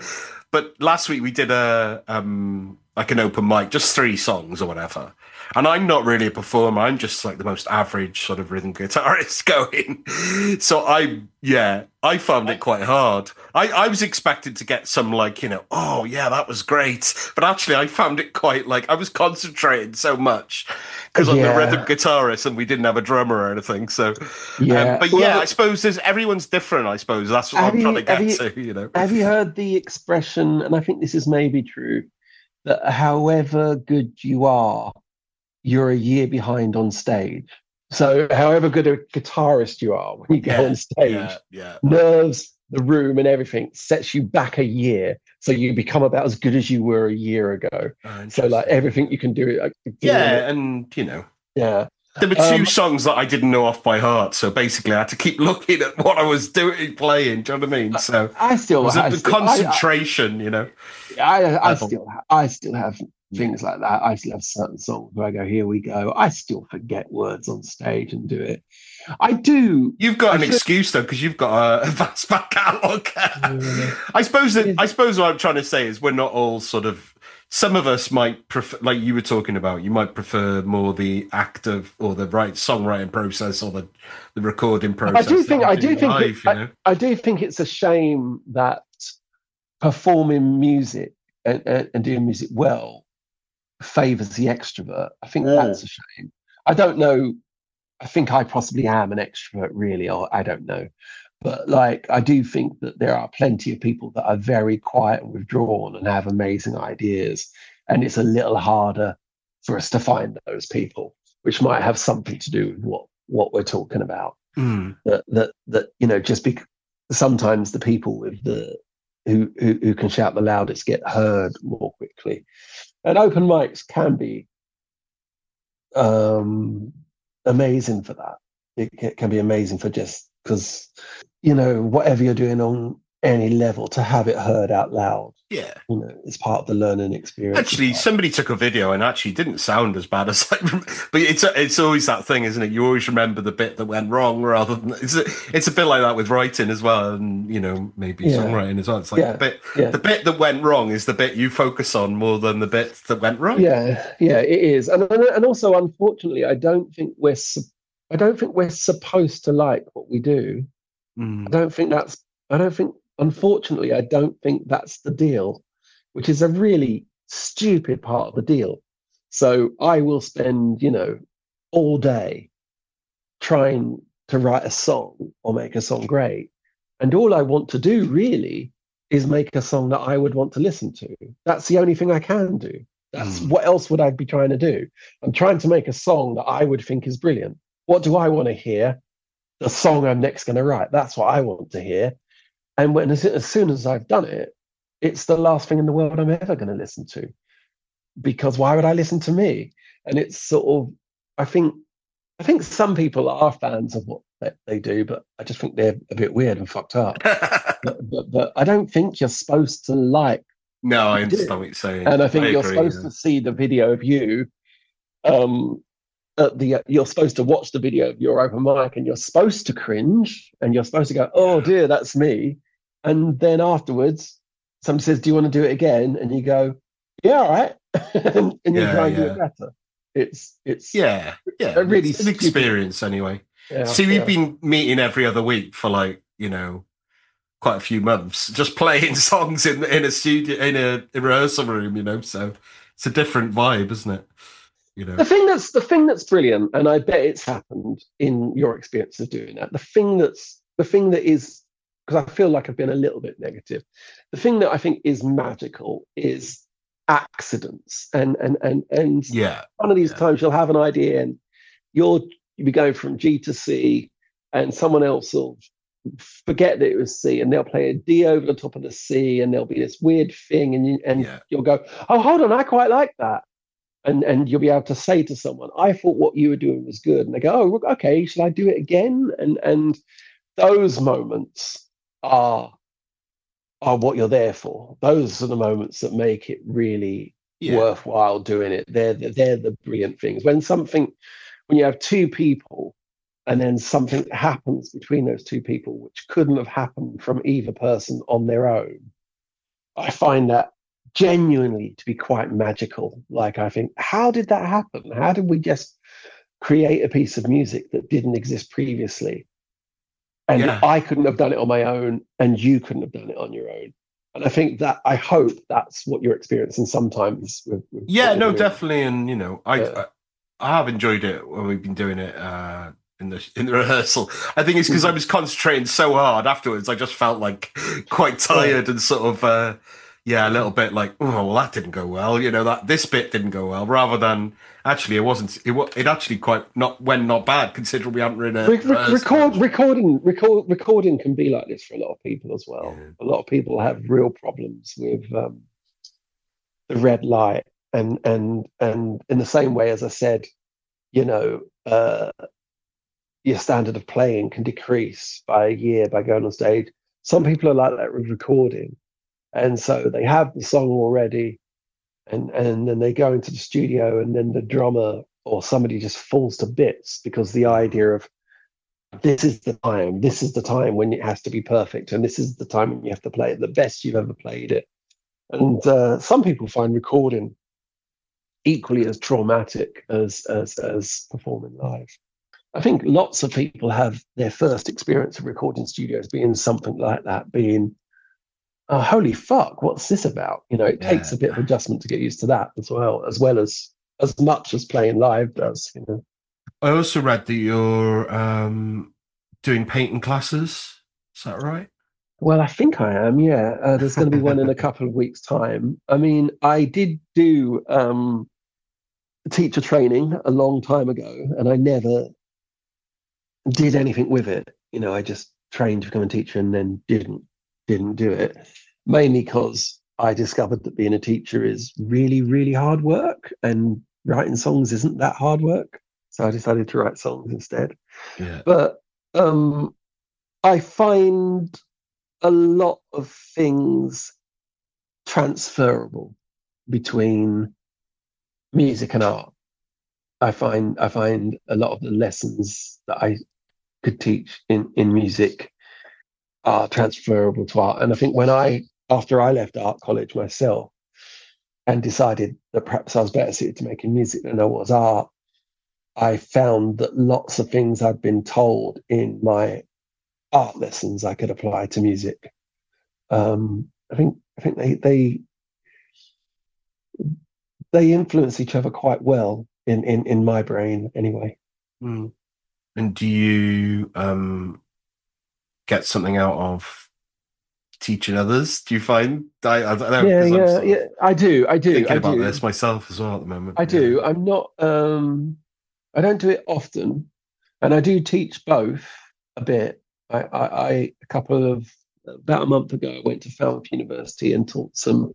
Speaker 1: but last week we did a um like an open mic, just three songs or whatever. And I'm not really a performer. I'm just like the most average sort of rhythm guitarist going. So I, yeah, I found it quite hard. I, I was expected to get some like, you know, oh yeah, that was great. But actually I found it quite like, I was concentrating so much because I'm yeah. the rhythm guitarist and we didn't have a drummer or anything. So,
Speaker 2: yeah.
Speaker 1: Um, but
Speaker 2: well,
Speaker 1: yeah, I suppose there's, everyone's different, I suppose. That's what I'm you, trying to get
Speaker 2: you,
Speaker 1: to, you know.
Speaker 2: Have you heard the expression, and I think this is maybe true, that however good you are, you're a year behind on stage. So however good a guitarist you are when you go yeah, on stage,
Speaker 1: yeah, yeah.
Speaker 2: nerves, the room and everything sets you back a year. So you become about as good as you were a year ago. Oh, so like everything you can do. Like, do
Speaker 1: yeah,
Speaker 2: it.
Speaker 1: and you know.
Speaker 2: Yeah.
Speaker 1: There were two
Speaker 2: um,
Speaker 1: songs that I didn't know off by heart, so basically I had to keep looking at what I was doing, playing. Do you know what I mean? So
Speaker 2: I still
Speaker 1: it was
Speaker 2: I
Speaker 1: the
Speaker 2: still,
Speaker 1: concentration,
Speaker 2: I, I,
Speaker 1: you know.
Speaker 2: I, I, I still, I still have things like that. I still have certain songs where I go, here we go. I still forget words on stage and do it. I do.
Speaker 1: You've got
Speaker 2: I
Speaker 1: an
Speaker 2: should...
Speaker 1: excuse though, because you've got a vast back catalogue. Yeah. I suppose that. I suppose what I'm trying to say is we're not all sort of. Some of us might prefer, like you were talking about, you might prefer more the active or the right songwriting process or the, the recording process.
Speaker 2: I do think, I do think,
Speaker 1: live,
Speaker 2: it,
Speaker 1: you
Speaker 2: I,
Speaker 1: know?
Speaker 2: I do think it's a shame that performing music and, and, and doing music well favors the extrovert. I think mm. that's a shame. I don't know. I think I possibly am an extrovert, really, or I don't know. But like, I do think that there are plenty of people that are very quiet and withdrawn and have amazing ideas. And it's a little harder for us to find those people, which might have something to do with what, what we're talking about.
Speaker 1: Mm.
Speaker 2: That, that, that, you know, just because sometimes the people with the, who, who, who can shout the loudest get heard more quickly. And open mics can be um, amazing for that. It, it can be amazing for just, because, you know, whatever you're doing on any level, to have it heard out loud,
Speaker 1: yeah,
Speaker 2: you know, it's part of the learning experience.
Speaker 1: Actually, somebody took a video and actually didn't sound as bad as I remember. But it's it's always that thing, isn't it? You always remember the bit that went wrong rather than it's a, it's a bit like that with writing as well, and you know, maybe yeah. songwriting as well. It's like
Speaker 2: yeah.
Speaker 1: the bit
Speaker 2: yeah.
Speaker 1: the bit that went wrong is the bit you focus on more than the bit that went right.
Speaker 2: Yeah, yeah, it is, and and also, unfortunately, I don't think we're I don't think we're supposed to like what we do.
Speaker 1: Mm.
Speaker 2: I don't think that's. I don't think. Unfortunately, I don't think that's the deal, which is a really stupid part of the deal. So I will spend, you know, all day trying to write a song or make a song great. And all I want to do really is make a song that I would want to listen to. That's the only thing I can do. That's mm. what else would I be trying to do? I'm trying to make a song that I would think is brilliant. What do I want to hear? The song I'm next going to write. That's what I want to hear. And when as, as soon as I've done it, it's the last thing in the world I'm ever going to listen to, because why would I listen to me? And it's sort of, I think, I think some people are fans of what they, they do, but I just think they're a bit weird and fucked up. but, but, but I don't think you're supposed to like.
Speaker 1: No, I understand what you're saying.
Speaker 2: And I think
Speaker 1: I
Speaker 2: you're
Speaker 1: agree,
Speaker 2: supposed
Speaker 1: yeah.
Speaker 2: to see the video of you. Um, at the you're supposed to watch the video of your open mic, and you're supposed to cringe, and you're supposed to go, "Oh
Speaker 1: Yeah.
Speaker 2: dear, that's me." And then afterwards, somebody says, "Do you want to do it again?" And you go, "Yeah, all right," and, and you
Speaker 1: Yeah,
Speaker 2: try and do
Speaker 1: yeah.
Speaker 2: it better. It's it's
Speaker 1: Yeah, yeah.
Speaker 2: a really
Speaker 1: It's an
Speaker 2: stupid-
Speaker 1: experience anyway.
Speaker 2: Yeah,
Speaker 1: See, we've
Speaker 2: yeah.
Speaker 1: been meeting every other week for like, you know, quite a few months, just playing songs in in a studio, in a, a rehearsal room, you know. So it's a different vibe, isn't it? You know.
Speaker 2: The thing that's the thing that's brilliant, and I bet it's happened in your experience of doing that. The thing that's the thing that is, because I feel like I've been a little bit negative. The thing that I think is magical is accidents, and and and and
Speaker 1: Yeah.
Speaker 2: one of these
Speaker 1: yeah.
Speaker 2: times you'll have an idea, and you'll you'll be going from G to C, and someone else will forget that it was C, and they'll play a D over the top of the C, and there'll be this weird thing, and you, and
Speaker 1: Yeah.
Speaker 2: you'll go, "Oh, hold on, I quite like that." And and you'll be able to say to someone, "I thought what you were doing was good," and they go, "Oh, okay, should I do it again?" And and those moments are are what you're there for. Those are the moments that make it really
Speaker 1: Yeah.
Speaker 2: worthwhile doing it. They're the, they're the brilliant things. When something, when you have two people, and then something happens between those two people which couldn't have happened from either person on their own, I find that genuinely to be quite magical. Like, I think, how did that happen? How did we just create a piece of music that didn't exist previously? And
Speaker 1: Yeah.
Speaker 2: I couldn't have done it on my own, and you couldn't have done it on your own. And I think that, I hope that's what you're experiencing sometimes. With, with
Speaker 1: Yeah, no,
Speaker 2: doing.
Speaker 1: definitely. And, you know, I,
Speaker 2: Yeah.
Speaker 1: I I have enjoyed it when we've been doing it uh, in the in the rehearsal. I think it's because I was concentrating so hard afterwards. I just felt like quite tired, yeah. and sort of, uh, yeah, a little bit like, oh, well, that didn't go well. You know, that this bit didn't go well. Rather than actually, it wasn't. It it actually quite not went not bad considering we hadn't written a
Speaker 2: Re- re- record recording record recording can be like this for a lot of people as well. Yeah. A lot of people have real problems with um, the red light, and and and in the same way as I said, you know, uh, your standard of playing can decrease by a year by going on stage. Some people are like that with recording, and so they have the song already, and and then they go into the studio, and then the drummer or somebody just falls to bits because the idea of this is the time, this is the time when it has to be perfect, and this is the time when you have to play it the best you've ever played it. And uh, some people find recording equally as traumatic as as as performing live. I think lots of people have their first experience of recording studios being something like that, being, oh, holy fuck, what's this about? You know, it yeah. takes a bit of adjustment to get used to that as well, as well as as much as playing live does, you know.
Speaker 1: I also read that you're um, doing painting classes. Is that right?
Speaker 2: Well, I think I am, yeah. Uh, there's going to be one in a couple of weeks' time. I mean, I did do um, teacher training a long time ago, and I never did anything with it. You know, I just trained to become a teacher and then didn't didn't do it, mainly because I discovered that being a teacher is really, really hard work, and writing songs isn't that hard work. So I decided to write songs instead.
Speaker 1: Yeah.
Speaker 2: But um, I find a lot of things transferable between music and art. I find I find a lot of the lessons that I could teach in, in music are transferable to art. And I think when I, after I left art college myself and decided that perhaps I was better suited to making music than I was art, I found that lots of things I'd been told in my art lessons I could apply to music. Um, I think I think they they they influence each other quite well in in, in my brain anyway.
Speaker 1: Mm. And do you um, get something out of teaching others? Do you find? I, I don't know.
Speaker 2: Yeah, yeah, yeah. I do. I do.
Speaker 1: Thinking
Speaker 2: I
Speaker 1: about
Speaker 2: do.
Speaker 1: this myself as well at the moment.
Speaker 2: I
Speaker 1: yeah.
Speaker 2: do. I'm not. Um, I don't do it often, and I do teach both a bit. I, I, I a couple of about a month ago, I went to Falmouth University and taught some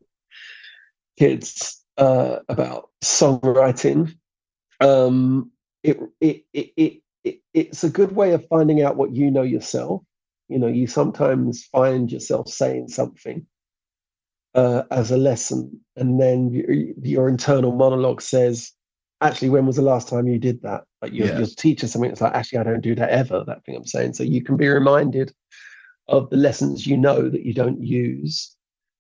Speaker 2: kids uh, about songwriting. Um, it, it, it, it, it, it's a good way of finding out what you know yourself. You know, you sometimes find yourself saying something uh, as a lesson, and then your, your internal monologue says, actually, when was the last time you did that? Like your, yeah. your teacher, something that's like, actually, I don't do that ever, that thing I'm saying. So you can be reminded of the lessons you know that you don't use.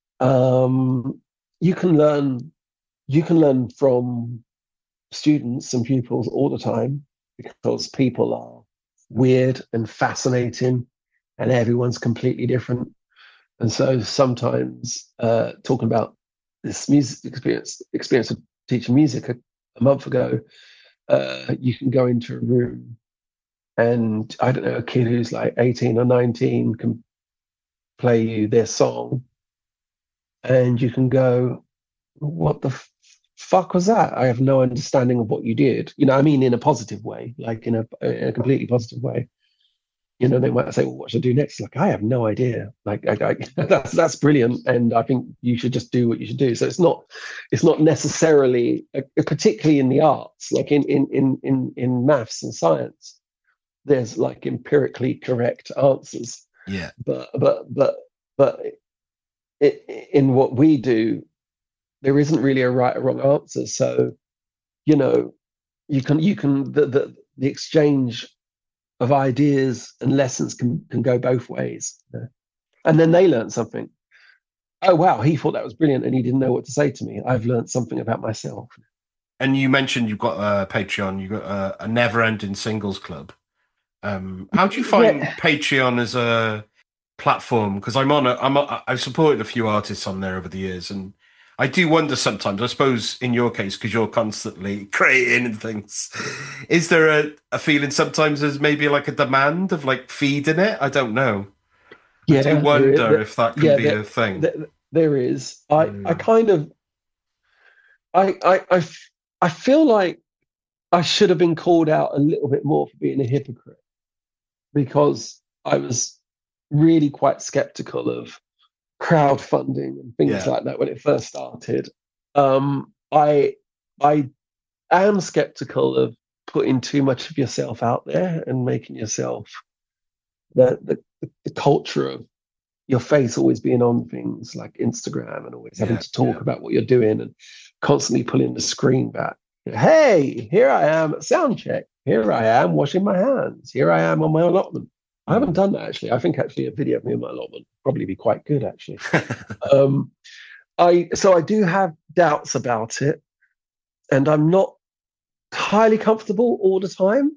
Speaker 2: Um, you can learn, you can learn from students and pupils all the time, because people are weird and fascinating, and everyone's completely different. And so sometimes uh, talking about this music experience, experience of teaching music a, a month ago, uh, you can go into a room and, I don't know, a kid who's like eighteen or nineteen can play you their song, and you can go, what the f- fuck was that? I have no understanding of what you did. You know, I mean, in a positive way, like in a, in a completely positive way. You know, they might say, well, what should I do next? Like, I have no idea. Like, I, I, that's that's brilliant, and I think you should just do what you should do. So it's not, it's not necessarily, uh, particularly in the arts, like in in in in in maths and science, there's like empirically correct answers.
Speaker 1: Yeah.
Speaker 2: But but but but it, in what we do, there isn't really a right or wrong answer. So, you know, you can you can the the, the exchange of ideas and lessons can, can go both ways. You know? And then they learn something. Oh, wow, he thought that was brilliant and he didn't know what to say to me. I've learned something about myself.
Speaker 1: And you mentioned you've got a Patreon, you've got a, a never-ending singles club. Um, how do you find yeah. Patreon as a platform? Because I'm on a, I'm a, I've supported a few artists on there over the years, and I do wonder sometimes, I suppose in your case, because you're constantly creating and things, is there a, a feeling sometimes there's maybe like a demand of like feeding it? I don't know. Yeah, I do wonder there, if that can yeah, be there, a thing.
Speaker 2: There, there is. I, mm. I kind of, I, I, I, I feel like I should have been called out a little bit more for being a hypocrite, because I was really quite skeptical of crowdfunding and things yeah. like that when it first started. Um, I I am skeptical of putting too much of yourself out there and making yourself the the, the culture of your face always being on things like Instagram and always having yeah, to talk yeah. about what you're doing and constantly pulling the screen back. Hey, here I am at sound check. Here I am washing my hands. Here I am on my allotment. I haven't done that, actually. I think actually a video of me in my allotment would probably be quite good, actually. um, I so I do have doubts about it, and I'm not highly comfortable all the time.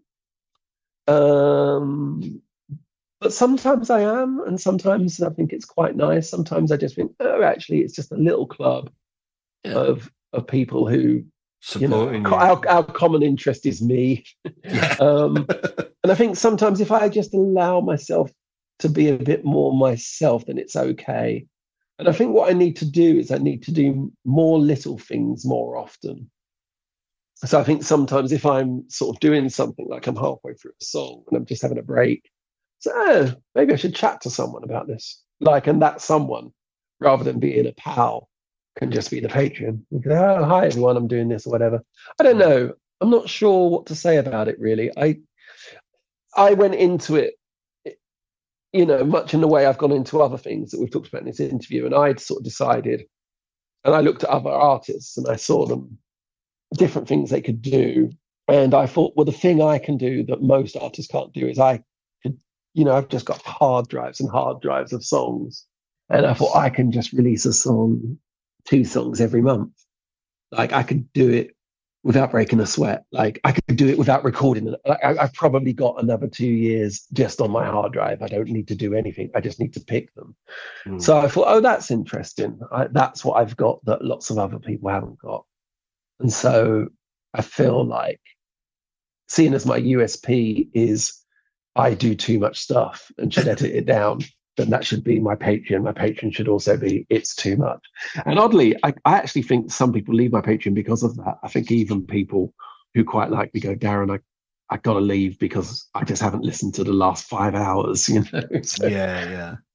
Speaker 2: Um, but sometimes I am, and sometimes I think it's quite nice. Sometimes I just think, oh, actually, it's just a little club yeah. of of people who,
Speaker 1: supporting
Speaker 2: you know, our, our common interest is me.
Speaker 1: Yeah.
Speaker 2: um, And I think sometimes if I just allow myself to be a bit more myself, then it's okay. And I think what I need to do is I need to do more little things more often. So I think sometimes if I'm sort of doing something, like I'm halfway through a song and I'm just having a break, so oh, maybe I should chat to someone about this. Like, and that someone, rather than being a pal, can just be the patron. You can, oh, hi everyone, I'm doing this or whatever. I don't know. I'm not sure what to say about it, really. I I went into it, you know, much in the way I've gone into other things that we've talked about in this interview. And I'd sort of decided, and I looked at other artists and I saw them, different things they could do. And I thought, well, the thing I can do that most artists can't do is I could, you know, I've just got hard drives and hard drives of songs. And I thought I can just release a song, two songs every month. Like I could do it without breaking a sweat. Like I could do it without recording it. I, I've probably got another two years just on my hard drive. I don't need to do anything. I just need to pick them. Mm. So I thought, oh, that's interesting. I, that's what I've got that lots of other people haven't got. And so I feel like, seeing as my U S P is I do too much stuff and should edit it down, then that should be my Patreon. My Patreon should also be it's too much. And oddly, I, I actually think some people leave my Patreon because of that. I think even people who quite like me go, Darren, I, I got to leave because I just haven't listened to the last five hours, you know?
Speaker 1: So, yeah, yeah.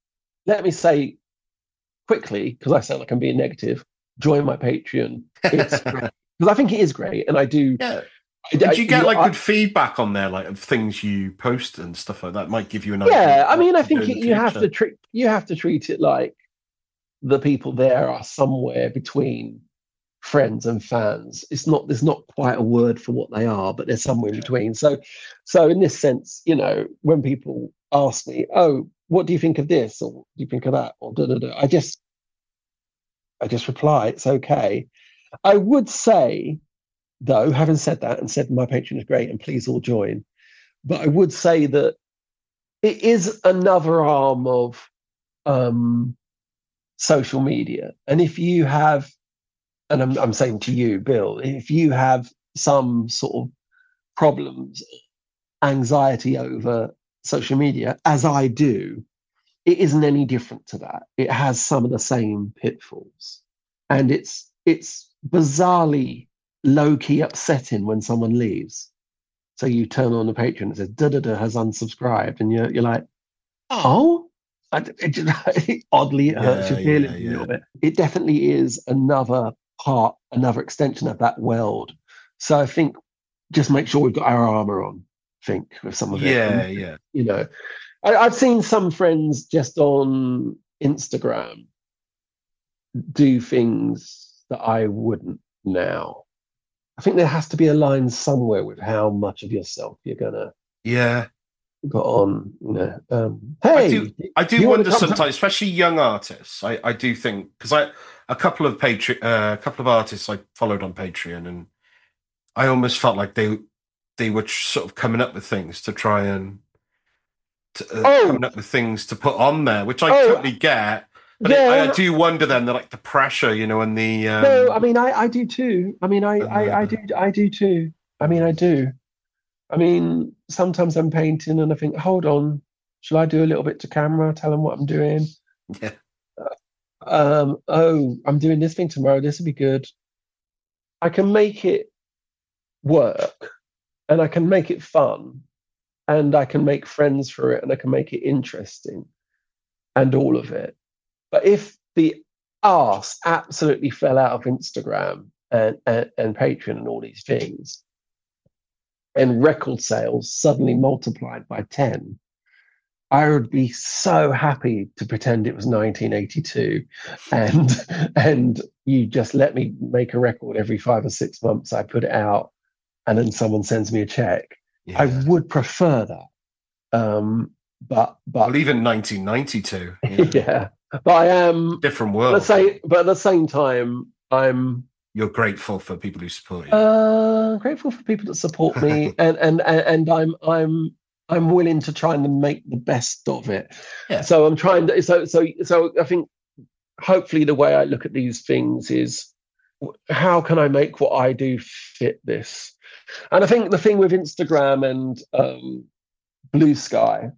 Speaker 2: let me say quickly, because I sound like I'm being negative, join my Patreon. It's great. Because I think it is great, and I do.
Speaker 1: Yeah.
Speaker 2: I,
Speaker 1: Did you get like
Speaker 2: I,
Speaker 1: good feedback on there, like of things you post and stuff like that? Might give you an
Speaker 2: yeah,
Speaker 1: idea.
Speaker 2: Yeah, I mean, I
Speaker 1: to do
Speaker 2: think
Speaker 1: in
Speaker 2: it,
Speaker 1: the
Speaker 2: you have
Speaker 1: future.
Speaker 2: to treat you have to treat it like the people there are somewhere between friends and fans. It's not there's not quite a word for what they are, but they're somewhere in between. So, so in this sense, you know, when people ask me, "Oh, what do you think of this?" or "Do you think of that?" or da da da, I just, I just reply, "It's okay." I would say, though, having said that and said my Patreon is great and please all join, but I would say that it is another arm of um, social media, and if you have, and I'm, I'm saying to you, Bill, if you have some sort of problems, anxiety over social media, as I do, it isn't any different to that. It has some of the same pitfalls, and it's it's bizarrely low-key upsetting when someone leaves. So you turn on the Patreon and it says da da da has unsubscribed, and you're you're like, oh, I, it, it, oddly it hurts
Speaker 1: Yeah,
Speaker 2: your feelings
Speaker 1: yeah,
Speaker 2: a
Speaker 1: yeah.
Speaker 2: little bit. It definitely is another part, another extension of that world. So I think just make sure we've got our armor on. I think with some of it,
Speaker 1: Yeah,
Speaker 2: and,
Speaker 1: yeah.
Speaker 2: you know, I, I've seen some friends just on Instagram do things that I wouldn't now. I think there has to be a line somewhere with how much of yourself you're gonna
Speaker 1: Yeah.
Speaker 2: put on. You know, um,
Speaker 1: I
Speaker 2: hey,
Speaker 1: do I do,
Speaker 2: do you want
Speaker 1: wonder
Speaker 2: to come to-
Speaker 1: sometimes, especially young artists. I, I do think because I a couple of Patreon uh, a couple of artists I followed on Patreon, and I almost felt like they they were sort of coming up with things to try and to, uh,
Speaker 2: Oh,
Speaker 1: coming up with things to put on there, which I
Speaker 2: oh,
Speaker 1: totally get. But it, I, I
Speaker 2: yeah.
Speaker 1: do wonder then the like the pressure, you know, and the
Speaker 2: No,
Speaker 1: um
Speaker 2: I mean, I, I do too. I mean, I,
Speaker 1: and
Speaker 2: I, I do,
Speaker 1: the
Speaker 2: I do too. I mean, I
Speaker 1: mm,
Speaker 2: do. I mean, sometimes I'm painting and I think, hold on, shall I do a little bit to camera? Tell them what I'm doing.
Speaker 1: yeah,
Speaker 2: Um, oh, I'm doing this thing tomorrow. This will be good. I can make it work, and I can make it fun, and I can make friends for it, and I can make it interesting, and all of it. But if the arse absolutely fell out of Instagram and, and, and Patreon and all these things, and record sales suddenly multiplied by ten, I would be so happy to pretend it was nineteen eighty-two, and and you just let me make a record every five or six months. I put it out, and then someone sends me a check.
Speaker 1: yeah.
Speaker 2: I would prefer that, um, but but
Speaker 1: Well, even nineteen ninety-two, you know,
Speaker 2: yeah, but I am.
Speaker 1: different
Speaker 2: Let's
Speaker 1: world.
Speaker 2: say, but at the same time, I'm
Speaker 1: You're grateful for people who support you.
Speaker 2: uh, grateful for people that support me, and and and, and I'm I'm I'm willing to try and make the best of it.
Speaker 1: Yeah.
Speaker 2: So I'm trying to. So so so I think hopefully the way I look at these things is how can I make what I do fit this? And I think the thing with Instagram and um, Blue Sky,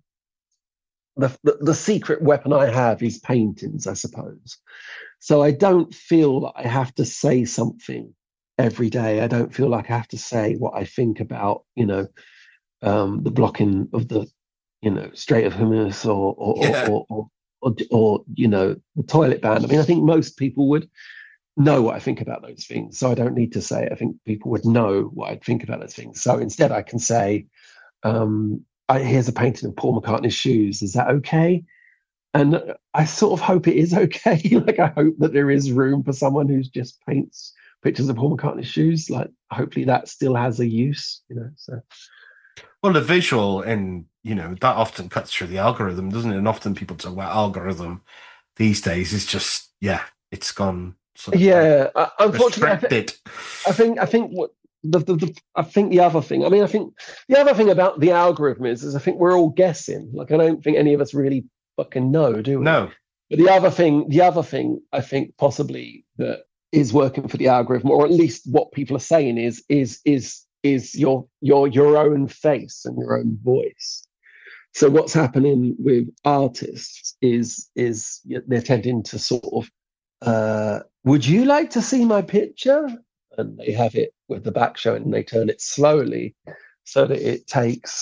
Speaker 2: the, the the secret weapon I have is paintings, I suppose. So I don't feel that I have to say something every day. I don't feel like I have to say what I think about, you know, um, the blocking of the, you know, Strait of Hormuz or or,
Speaker 1: Yeah.
Speaker 2: or, or, or, or, you know, the toilet ban. I mean, I think most people would know what I think about those things. So I don't need to say it. I think people would know what I think about those things. So instead I can say, um, I, here's a painting of Paul McCartney's shoes. Is that okay? And I sort of hope it is okay. Like, I hope that there is room for someone who's just paints pictures of Paul McCartney's shoes. Like, hopefully that still has a use, you know. So,
Speaker 1: well, the visual, and you know, that often cuts through the algorithm, doesn't it? And often people talk about algorithm these days. It's just, yeah, it's gone. Sort of
Speaker 2: yeah, uh, unfortunately, I, th- I think I think what the, the, the I think the other thing. I mean, I think the other thing about the algorithm is, is I think we're all guessing. Like, I don't think any of us really fucking know, do we?
Speaker 1: No.
Speaker 2: But the other thing, the other thing, I think possibly that is working for the algorithm, or at least what people are saying is is is is your your your own face and your own voice. So what's happening with artists is is they're tending to sort of, uh, would you like to see my picture? And they have it with the back showing, and they turn it slowly so that it takes,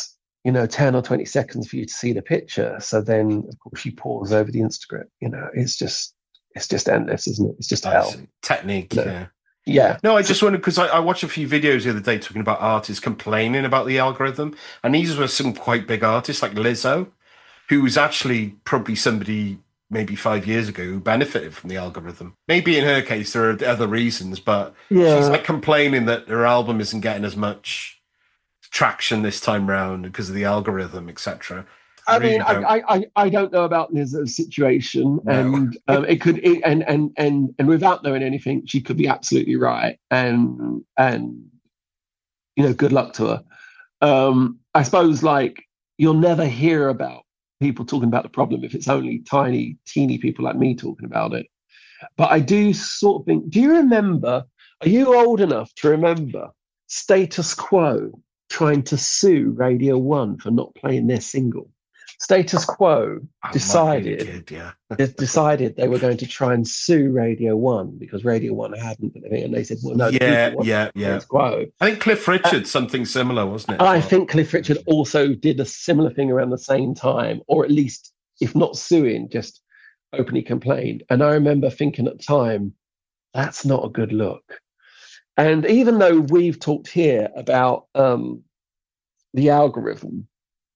Speaker 2: you know, ten or twenty seconds for you to see the picture. So then, of course, you pause over the Instagram. You know, it's just, it's just endless, isn't it? It's just hell.
Speaker 1: Technique,
Speaker 2: you know?
Speaker 1: yeah.
Speaker 2: Yeah.
Speaker 1: No, I just wondered because I, I watched a few videos the other day talking about artists complaining about the algorithm. And these were some quite big artists like Lizzo, who was actually probably somebody maybe five years ago who benefited from the algorithm. Maybe in her case, there are other reasons, but
Speaker 2: Yeah.
Speaker 1: she's like complaining that her album isn't getting as much traction this time round because of the algorithm, et cetera.
Speaker 2: I really mean, I, I I don't know about Lizzo's situation, no. and um, it could, it, and and and and without knowing anything, she could be absolutely right, and and you know, good luck to her. Um, I suppose, like, you'll never hear about people talking about the problem if it's only tiny, teeny people like me talking about it. But I do sort of think, do you remember? Are you old enough to remember Status Quo trying to sue Radio One for not playing their single? Status Quo decided kid, yeah. decided they were going to try and sue Radio One because Radio One hadn't, and they said, "Well, no,
Speaker 1: yeah, yeah, yeah."
Speaker 2: Status Quo.
Speaker 1: I think Cliff Richard, uh, something similar, wasn't it?
Speaker 2: I well? think Cliff Richard also did a similar thing around the same time, or at least, if not suing, just openly complained. And I remember thinking at the time, that's not a good look. And even though we've talked here about um, the algorithm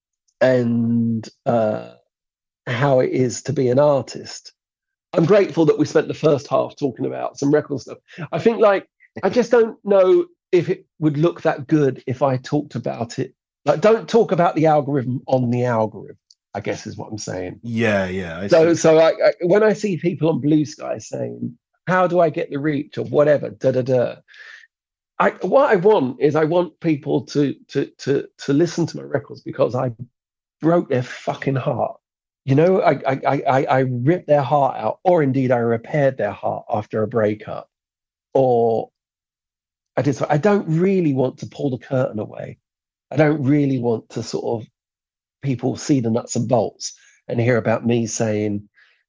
Speaker 2: and uh, how it is to be an artist, I'm grateful that we spent the first half talking about some record stuff. I think, like, I just don't know if it would look that good if I talked about it. Like, don't talk about the algorithm on the algorithm, I guess is what I'm saying.
Speaker 1: Yeah, yeah.
Speaker 2: I so, see. so I, I, when I see people on Blue Sky saying, how do I get the reach or whatever, da da da, I, what I want is I want people to to to to listen to my records because I broke their fucking heart. You know, I I I I ripped their heart out, or indeed I repaired their heart after a breakup, or I did so. I don't really want to pull the curtain away. I don't really want to sort of people see the nuts and bolts and hear about me saying,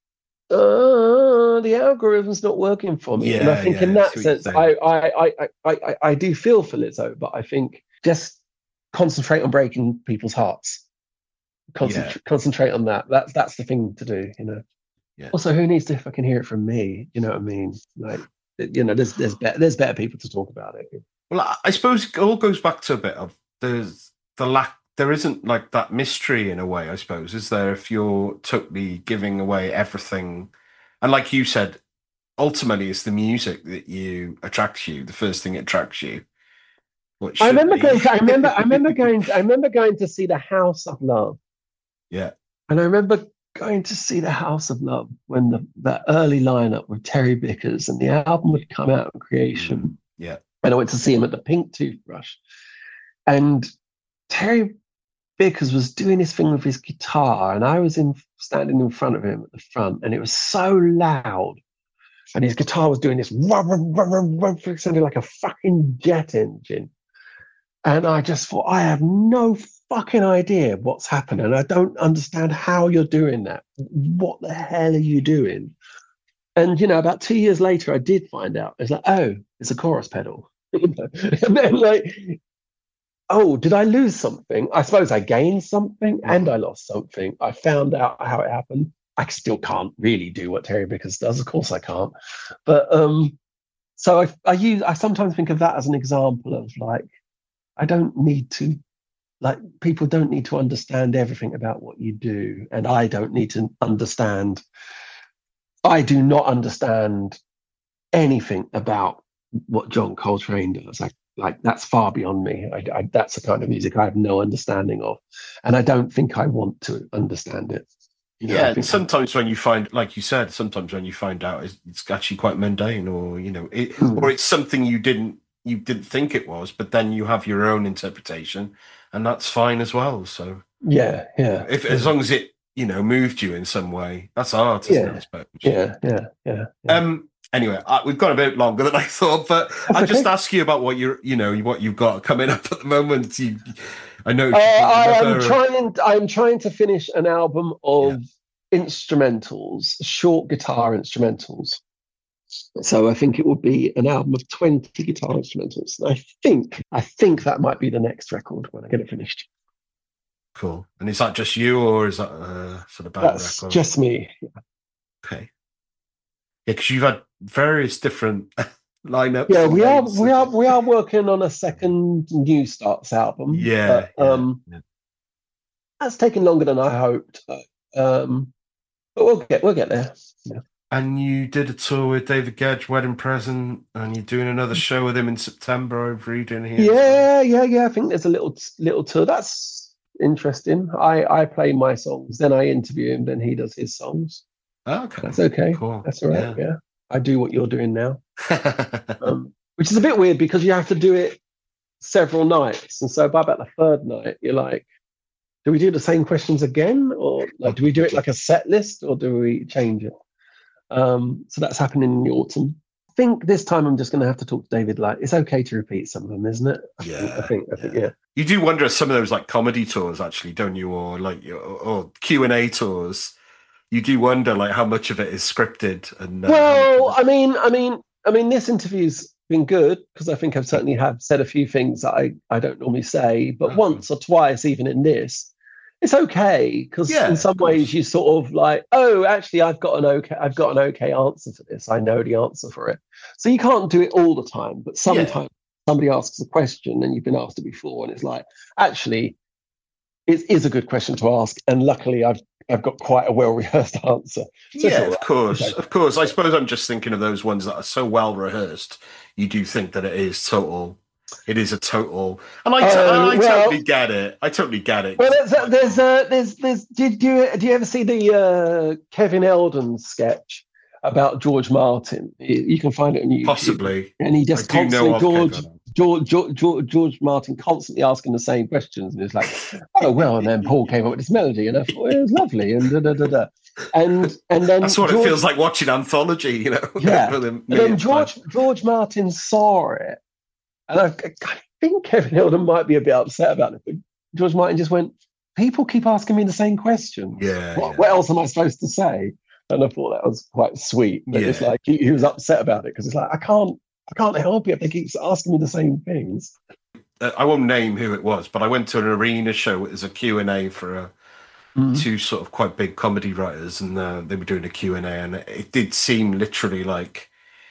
Speaker 2: "Oh, the algorithm's not working for me."
Speaker 1: Yeah,
Speaker 2: and I think
Speaker 1: yeah,
Speaker 2: in that sense, I I, I I I I do feel for Lizzo, but I think just concentrate on breaking people's hearts. Concentrate, yeah. concentrate on that. That's that's the thing to do, you know. Yeah. Also, who needs to fucking hear it from me? You know what I mean? Like, you know, there's there's better there's better people to talk about it.
Speaker 1: Well, I suppose it all goes back to a bit of there's the lack. There isn't like that mystery in a way, I suppose, is there? If you're totally giving away everything, and like you said, ultimately it's the music that you attracts you. The first thing that attracts you.
Speaker 2: I remember be. going. To, I remember. I remember going. To, I remember going to see the House of Love.
Speaker 1: Yeah.
Speaker 2: And I remember going to see the House of Love when the that early lineup with Terry Bickers and the album would come out in Creation.
Speaker 1: Mm, yeah.
Speaker 2: And I went to see him at the Pink Toothbrush. And Terry Bickers was doing his thing with his guitar, and I was in standing in front of him at the front, and it was so loud. And his guitar was doing this sounding like a fucking jet engine. And I just thought, I have no fucking idea what's happening. I don't understand how you're doing that. What the hell are you doing? And, you know, about two years later, I did find out. It's like, oh, it's a chorus pedal. And then, like, oh, did I lose something? I suppose I gained something and I lost something. I found out how it happened. I still can't really do what Terry Bickers does. Of course I can't. But um, so I, I use, I sometimes think of that as an example of, like, I don't need to, like, people don't need to understand everything about what you do. And I don't need to understand, I do not understand anything about what John Coltrane does. Like, like that's far beyond me. I, I, that's the kind of music I have no understanding of. And I don't think I want to understand it. You know,
Speaker 1: yeah, and sometimes when you find, like you said, sometimes when you find out it's, it's actually quite mundane, or, you know, it, mm. or it's something you didn't, you didn't think it was, but then you have your own interpretation, and that's fine as well. So
Speaker 2: yeah, yeah.
Speaker 1: If
Speaker 2: yeah.
Speaker 1: as long as it, you know, moved you in some way, that's art, isn't
Speaker 2: yeah.
Speaker 1: it? I suppose.
Speaker 2: Yeah, yeah, yeah, yeah.
Speaker 1: Um. Anyway, I, we've gone a bit longer than I thought, but
Speaker 2: that's
Speaker 1: I'll
Speaker 2: okay.
Speaker 1: just ask you about what you're, you know, what you've got coming up at the moment. You, I know.
Speaker 2: Uh, I am trying. I'm trying to finish an album of yeah. instrumentals, short guitar instrumentals. So I think it will be an album of twenty guitar instrumentals. And I think, I think that might be the next record when I get it finished.
Speaker 1: cool. And is that just you, or is that a sort of band
Speaker 2: That's
Speaker 1: record?
Speaker 2: just me.
Speaker 1: Okay. Yeah, because you've had various different lineups.
Speaker 2: Yeah, we are
Speaker 1: names.
Speaker 2: we are we are working on a second New Starts album.
Speaker 1: Yeah,
Speaker 2: but, um,
Speaker 1: yeah, yeah.
Speaker 2: That's taken longer than I hoped. Um, but we'll get we'll get there. Yeah.
Speaker 1: And you did a tour with David Gedge, Wedding Present, and you're doing another show with him in September over Reading here.
Speaker 2: Yeah, yeah, yeah. I think there's a little little tour. That's interesting. I I play my songs, then I interview him, then he does his songs.
Speaker 1: Oh, okay,
Speaker 2: that's okay.
Speaker 1: Cool.
Speaker 2: That's all right. Yeah. yeah, I do what you're doing now, um, which is a bit weird because you have to do it several nights, and so by about the third night, you're like, do we do the same questions again, or like, do we do it like a set list, or do we change it? Um, so that's happening in the autumn. I think this time I'm just going to have to talk to David. Like, it's okay to repeat some of them, isn't it? I
Speaker 1: yeah,
Speaker 2: think, I think, I think, yeah.
Speaker 1: You do wonder if some of those like comedy tours, actually, don't you, or like or, or Q and A tours? You do wonder like how much of it is scripted. And uh,
Speaker 2: well, I mean, I mean, I mean, this interview's been good because I think I've certainly have said a few things that I I don't normally say, but oh. once or twice, even in this. It's okay because yeah, in some ways you sort of like, oh, actually, I've got an okay, I've got an okay answer for this. I know the answer for it. So you can't do it all the time, but sometimes yeah. somebody asks a question and you've been asked it before, and it's like, actually, it is a good question to ask, and luckily, I've I've got quite a well rehearsed answer. So
Speaker 1: yeah, right. of course, okay. of course. I suppose I'm just thinking of those ones that are so well rehearsed. You do think that it is total. It is a total, and I, t- uh, I well, totally get it. I totally get it.
Speaker 2: Well, there's, uh, there's, uh, there's, there's. Did you, do you ever see the uh, Kevin Eldon sketch about George Martin? You, you can find it on YouTube.
Speaker 1: Possibly,
Speaker 2: and he just I constantly George, George, George, George, George Martin constantly asking the same questions, and it's like, oh well, and then Paul came up with this melody, and I thought well, it was lovely, and da da da da. And and then
Speaker 1: that's what
Speaker 2: George,
Speaker 1: it feels like watching Anthology, you know.
Speaker 2: Yeah. And then George time. George Martin saw it. And I, I think Kevin Eldon might be a bit upset about it, but George Martin just went, people keep asking me the same question.
Speaker 1: Yeah,
Speaker 2: what,
Speaker 1: yeah.
Speaker 2: what else am I supposed to say? And I thought that was quite sweet. But yeah. It's like he, he was upset about it because it's like, I can't I can't help it if they keep asking me the same things.
Speaker 1: Uh, I won't name who it was, but I went to an arena show. It was a Q and A for a, mm-hmm. two sort of quite big comedy writers, and uh, they were doing a Q and A, and it did seem literally like,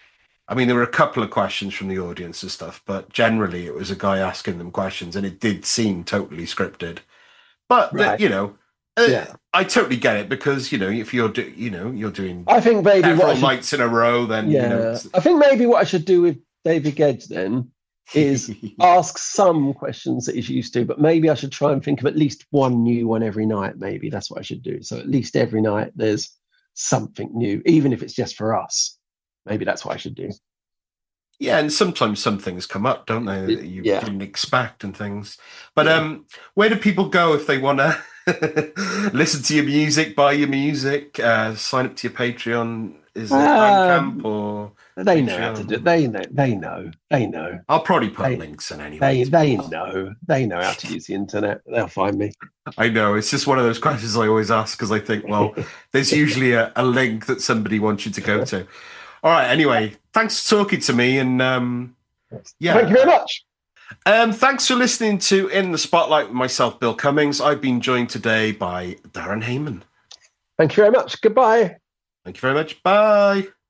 Speaker 1: I mean, there were a couple of questions from the audience and stuff, but generally it was a guy asking them questions, and it did seem totally scripted. But right. the, you know, uh, yeah. I totally get it because you know if you're do, you know you're doing
Speaker 2: I think maybe
Speaker 1: several
Speaker 2: should,
Speaker 1: nights in a row, then
Speaker 2: yeah.
Speaker 1: you know,
Speaker 2: I think maybe what I should do with David Gedge then is ask some questions that he's used to, but maybe I should try and think of at least one new one every night. Maybe that's what I should do. So at least every night there's something new, even if it's just for us. Maybe that's what I should do.
Speaker 1: Yeah, and sometimes some things come up, don't they, that you
Speaker 2: yeah.
Speaker 1: didn't expect and things. But
Speaker 2: yeah.
Speaker 1: um, where do people go if they want to listen to your music, buy your music, uh, sign up to your Patreon? Is it
Speaker 2: um,
Speaker 1: Bandcamp or
Speaker 2: they
Speaker 1: Patreon?
Speaker 2: know how to do it. They know. They know. They know.
Speaker 1: I'll probably put
Speaker 2: they,
Speaker 1: links in anyway.
Speaker 2: They they know. They know how to use the internet. They'll find me.
Speaker 1: I know. It's just one of those questions I always ask because I think, well, there's usually a, a link that somebody wants you to go to. All right. Anyway, thanks for talking to me, and um, yeah,
Speaker 2: thank you very much.
Speaker 1: Um, thanks for listening to In the Spotlight with myself, Bill Cummings. I've been joined today by Darren Hayman.
Speaker 2: Thank you very much. Goodbye.
Speaker 1: Thank you very much. Bye.